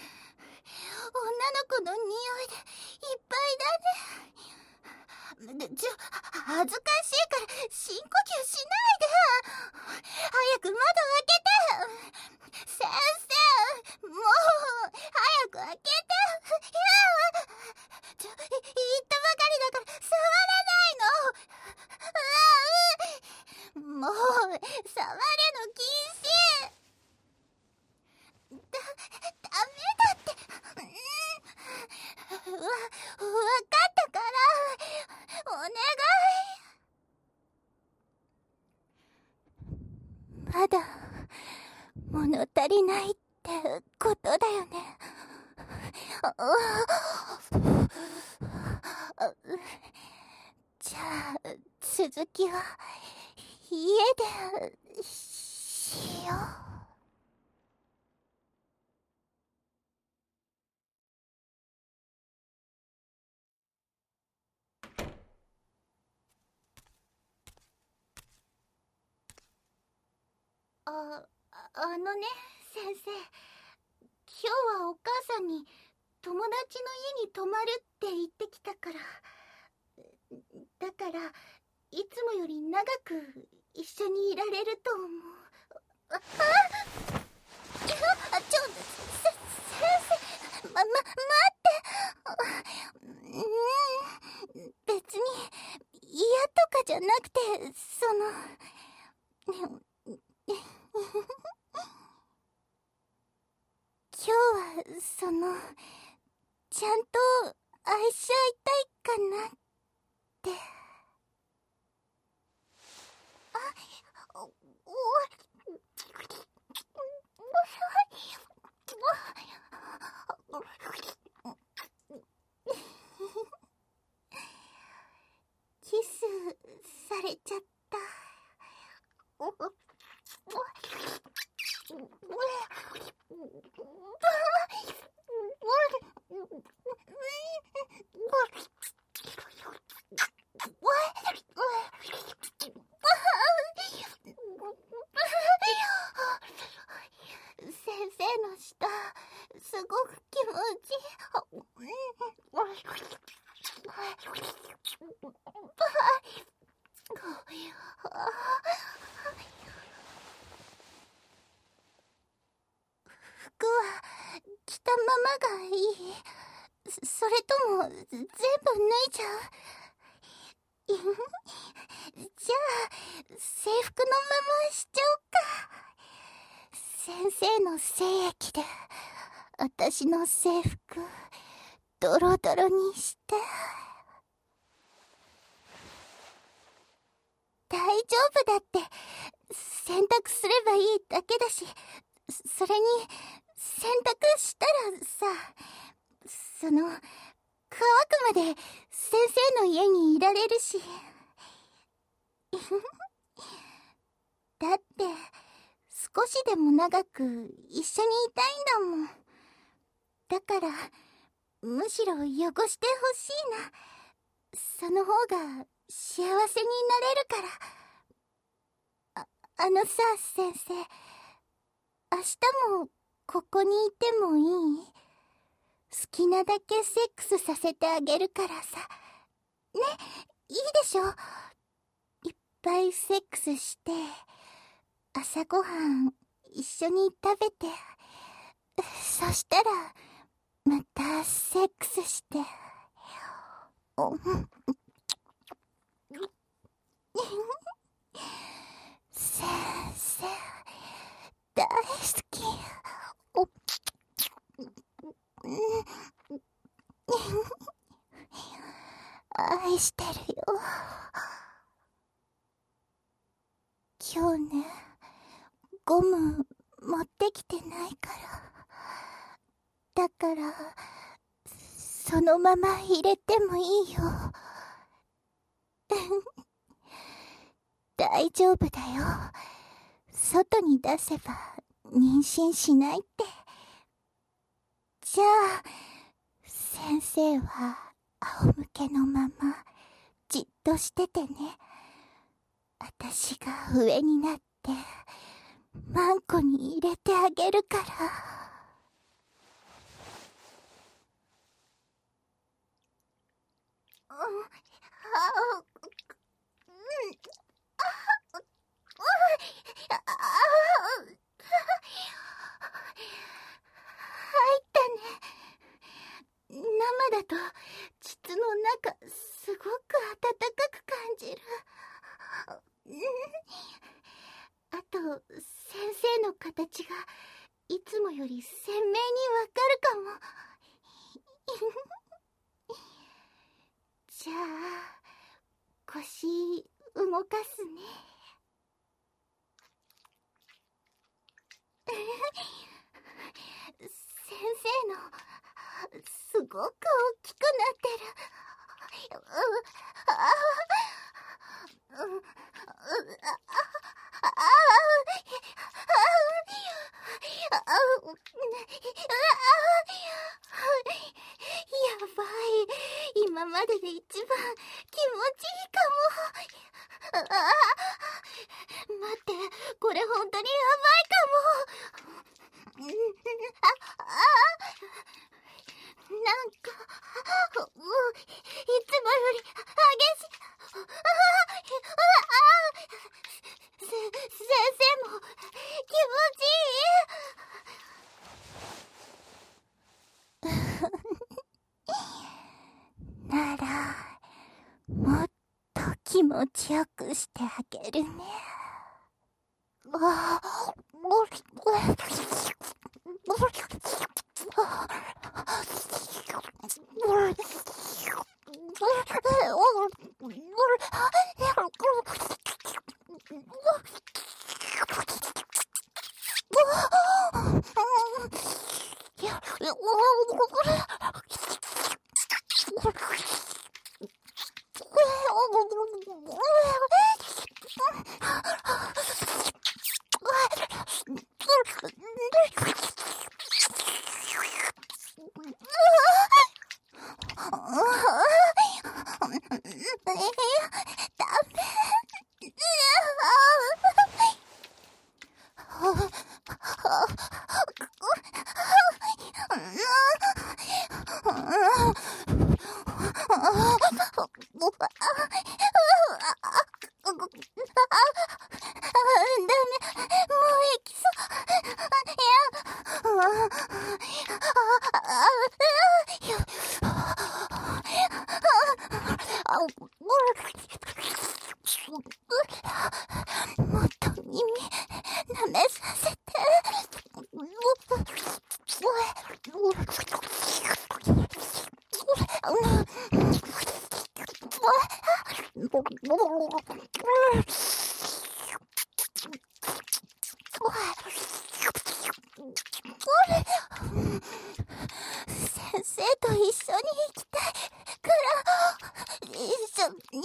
子の匂いでいっぱいだね。ちょ、恥ずかしいから深呼吸しないで。早く窓開けて。先生、もう早く開けて。いや、ちょ、言ったばかりだから触らないの。うわ、う、もう触るの禁止。だ、ダメだって。うん、わ、わかったから、お願い。まだ物足りないってことだよね。じゃあ続きは家でしよう。あ、あのね、先生。今日はお母さんに友達の家に泊まるって言ってきたから。だから、いつもより長く一緒にいられると思う。あ、あ、ちょ、ちょ、せ、先生、ま、ま、待って。うーん、別に嫌とかじゃなくて、その、今日はそのちゃんと愛し合いたいかなって。あ、お、お、キスされちゃった。お、お、先生の舌すごく気持ちいい。服は着たままがいい？それとも全部脱いじゃう？じゃあ制服のまましちゃおうか。先生の精液で私の制服ドロドロにして。大丈夫だって、洗濯すればいいだけだし、それに洗濯したらさ、その乾くまで先生の家にいられるし。だって少しでも長く一緒にいたいんだもん。だからむしろ汚してほしいな。その方が幸せになれるから。あ、あのさ、先生、明日もここにいてもいい？好きなだけセックスさせてあげるからさ。ね、いいでしょ？いっぱいセックスして、朝ごはん一緒に食べて、そしたらまたセックスして。お先生大好き。お愛してるよ。今日ね、ゴム持ってきてないから。だからそのまま入れてもいいよ。大丈夫だよ。外に出せば妊娠しないって。じゃあ先生は仰向けのままじっとしててね。私が上になってマンコに入れてあげるから。うん、あ、うん、あ、あ、入ったね。生だと膣の中すごく温かく感じる。あと先生の形がいつもより鮮明にわかるかも。じゃあ腰動かすね。先生のすごく大きくなってる。やばい、今までで一番気持ちいいかも。待って、これ本当にやばいかも。なんかもういつもより激しい。せ先生も気持ちいい。ならもっと気持ちよくしてあげるね。ああ、もっと耳舐めさせて。 先生と一緒に行きたいから一緒に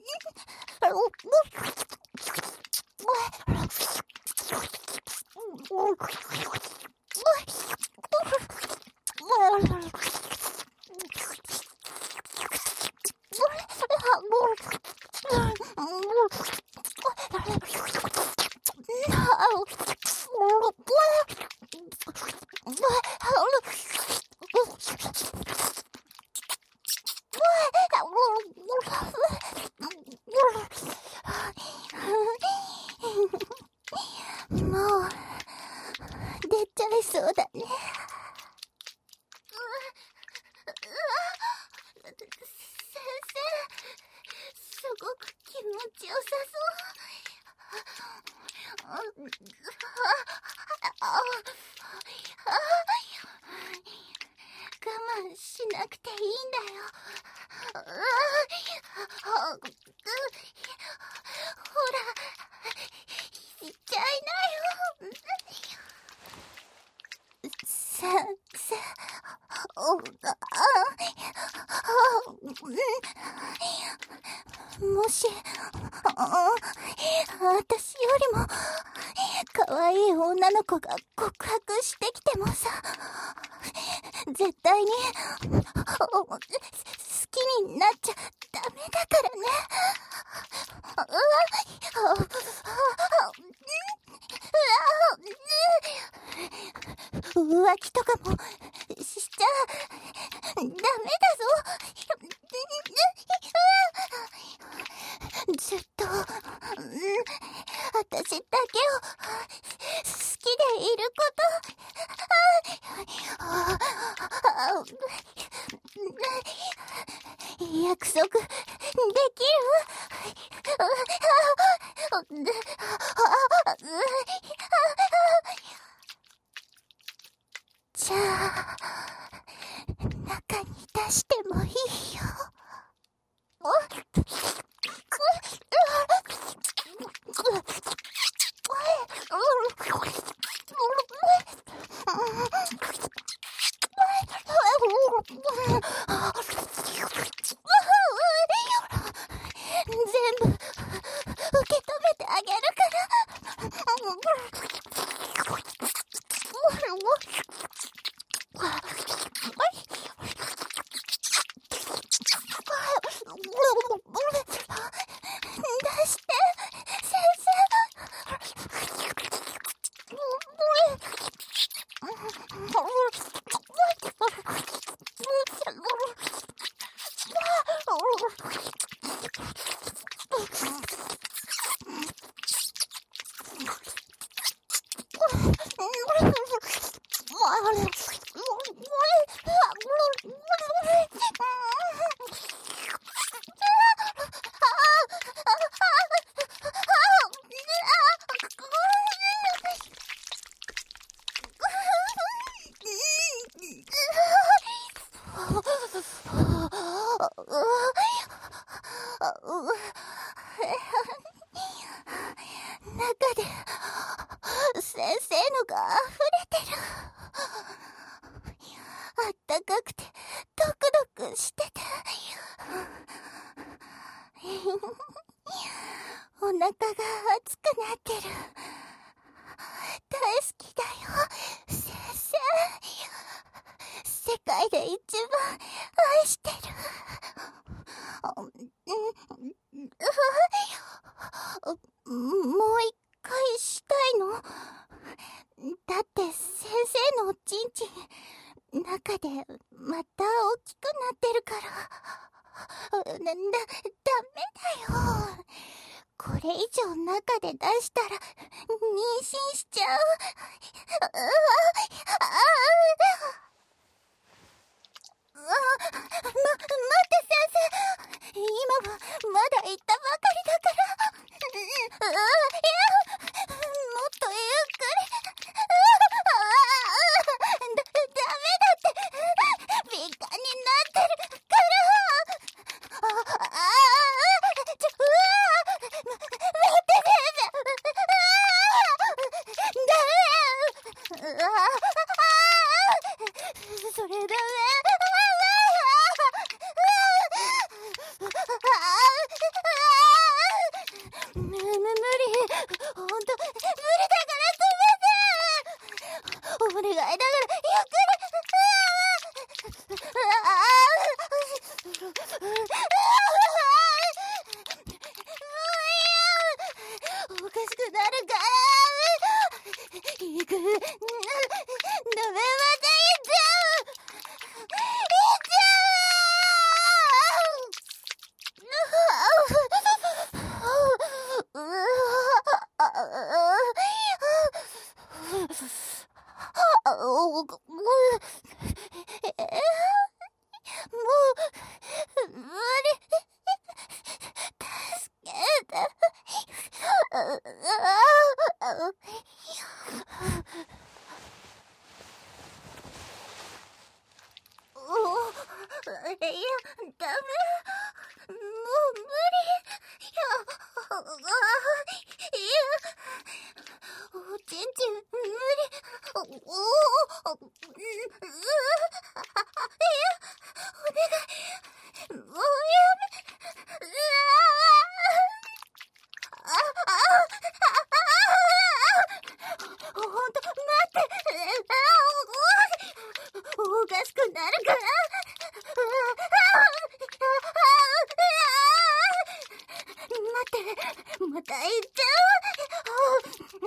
もう出ちゃいそうだね。先生、すごく気持ちよさそう。我慢しなくていいんだよ。ほら、行っちゃいなよ。先生、おあもし私よりも可愛い女の子が告白してきてもさ、絶対に好きになっちゃダメだからね。浮気とかもしちゃダメだぞ。ずっと、うん、私だけを好きでいること、約束できる？じゃあ、中に出してもいいよ。全部受け止めてあげるから。出して、先中で先生のが溢れてる。あったかくてドクドクしててお腹が熱くなってる。大好きだよ先生。世界で一番愛してる。もう一回したいの？だって先生のおちんちん中でまた大きくなってるから。だ、ダメだよ。これ以上中で出したら妊娠しちゃう。うわああま、待って先生。今はまだ言ったばかりだから。うわいや、もっとゆっくり。だ、ダメだって。敏感になってるから。ああちょ、うわいや、全然無理。おおお、うう、いや、お願い、もうやめ、うわあ、あ、あ、ほんと、待って、あ、お、おかしくなるから。待って、また行っちゃう。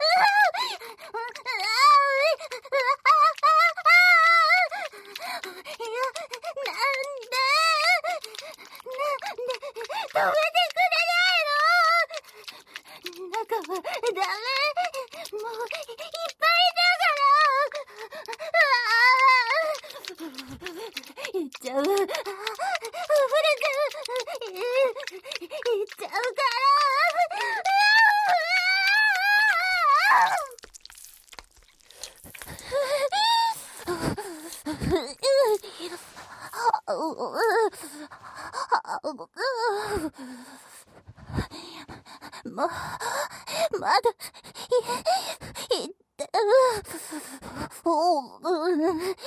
いや、なんで、なんで、止めてくれないの。中はダメ、もういっぱいだから。行っちゃう。溢れてる。行っちゃうからま、まだ、い、いって、お、うん、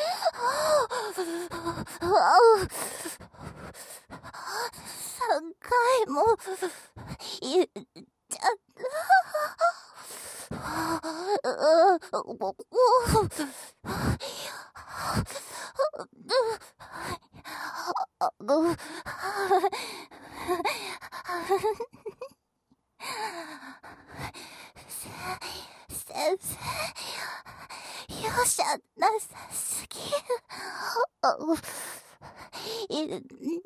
三回も、言っちゃった。先生、容赦なさすぎる。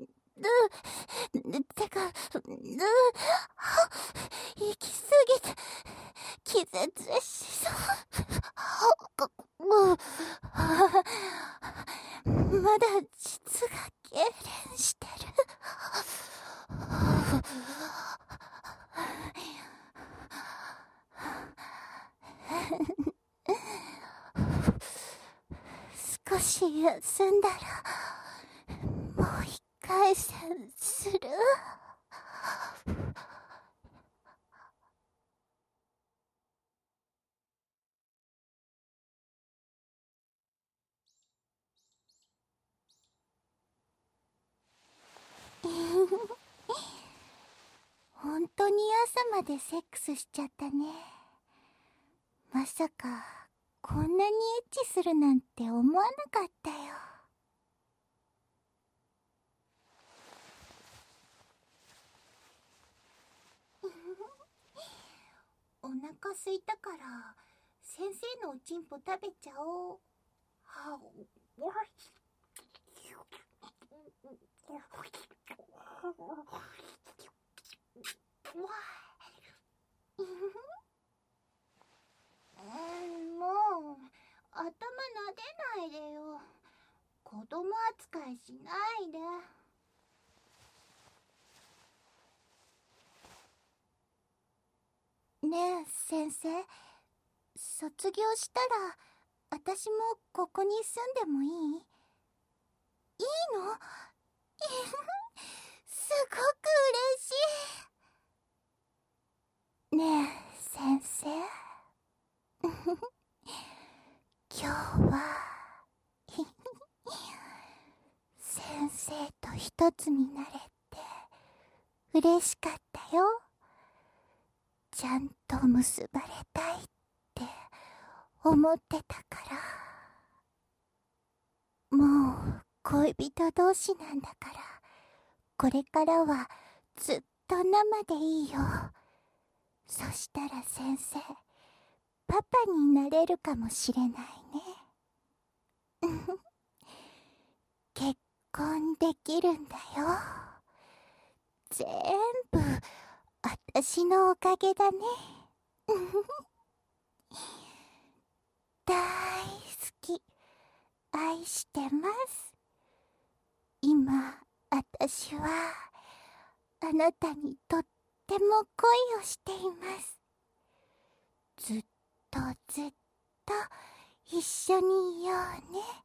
てか、行き過ぎて、気絶しそう。まだ膣が痙攣してる。少し休んだら、もう一回戦する。本当に朝までセックスしちゃったね。まさかこんなにエッチするなんて思わなかったよ。お腹すいたから先生のおちんぽ食べちゃおう。はわうんもう頭撫でないでよ。子供扱いしないで。ねえ先生、卒業したら私もここに住んでもいい？いいの？すごく嬉しい。ねえ先生、今日は先生と一つになれて嬉しかったよ。ちゃんと結ばれたいって思ってたから。もう恋人同士なんだから、これからはずっと生でいいよ。そしたら先生、パパになれるかもしれないね。結婚できるんだよ。全部私のおかげだね。大好き、愛してます。今私はあなたにとっても恋をしています。ずっとずっと一緒にいようね。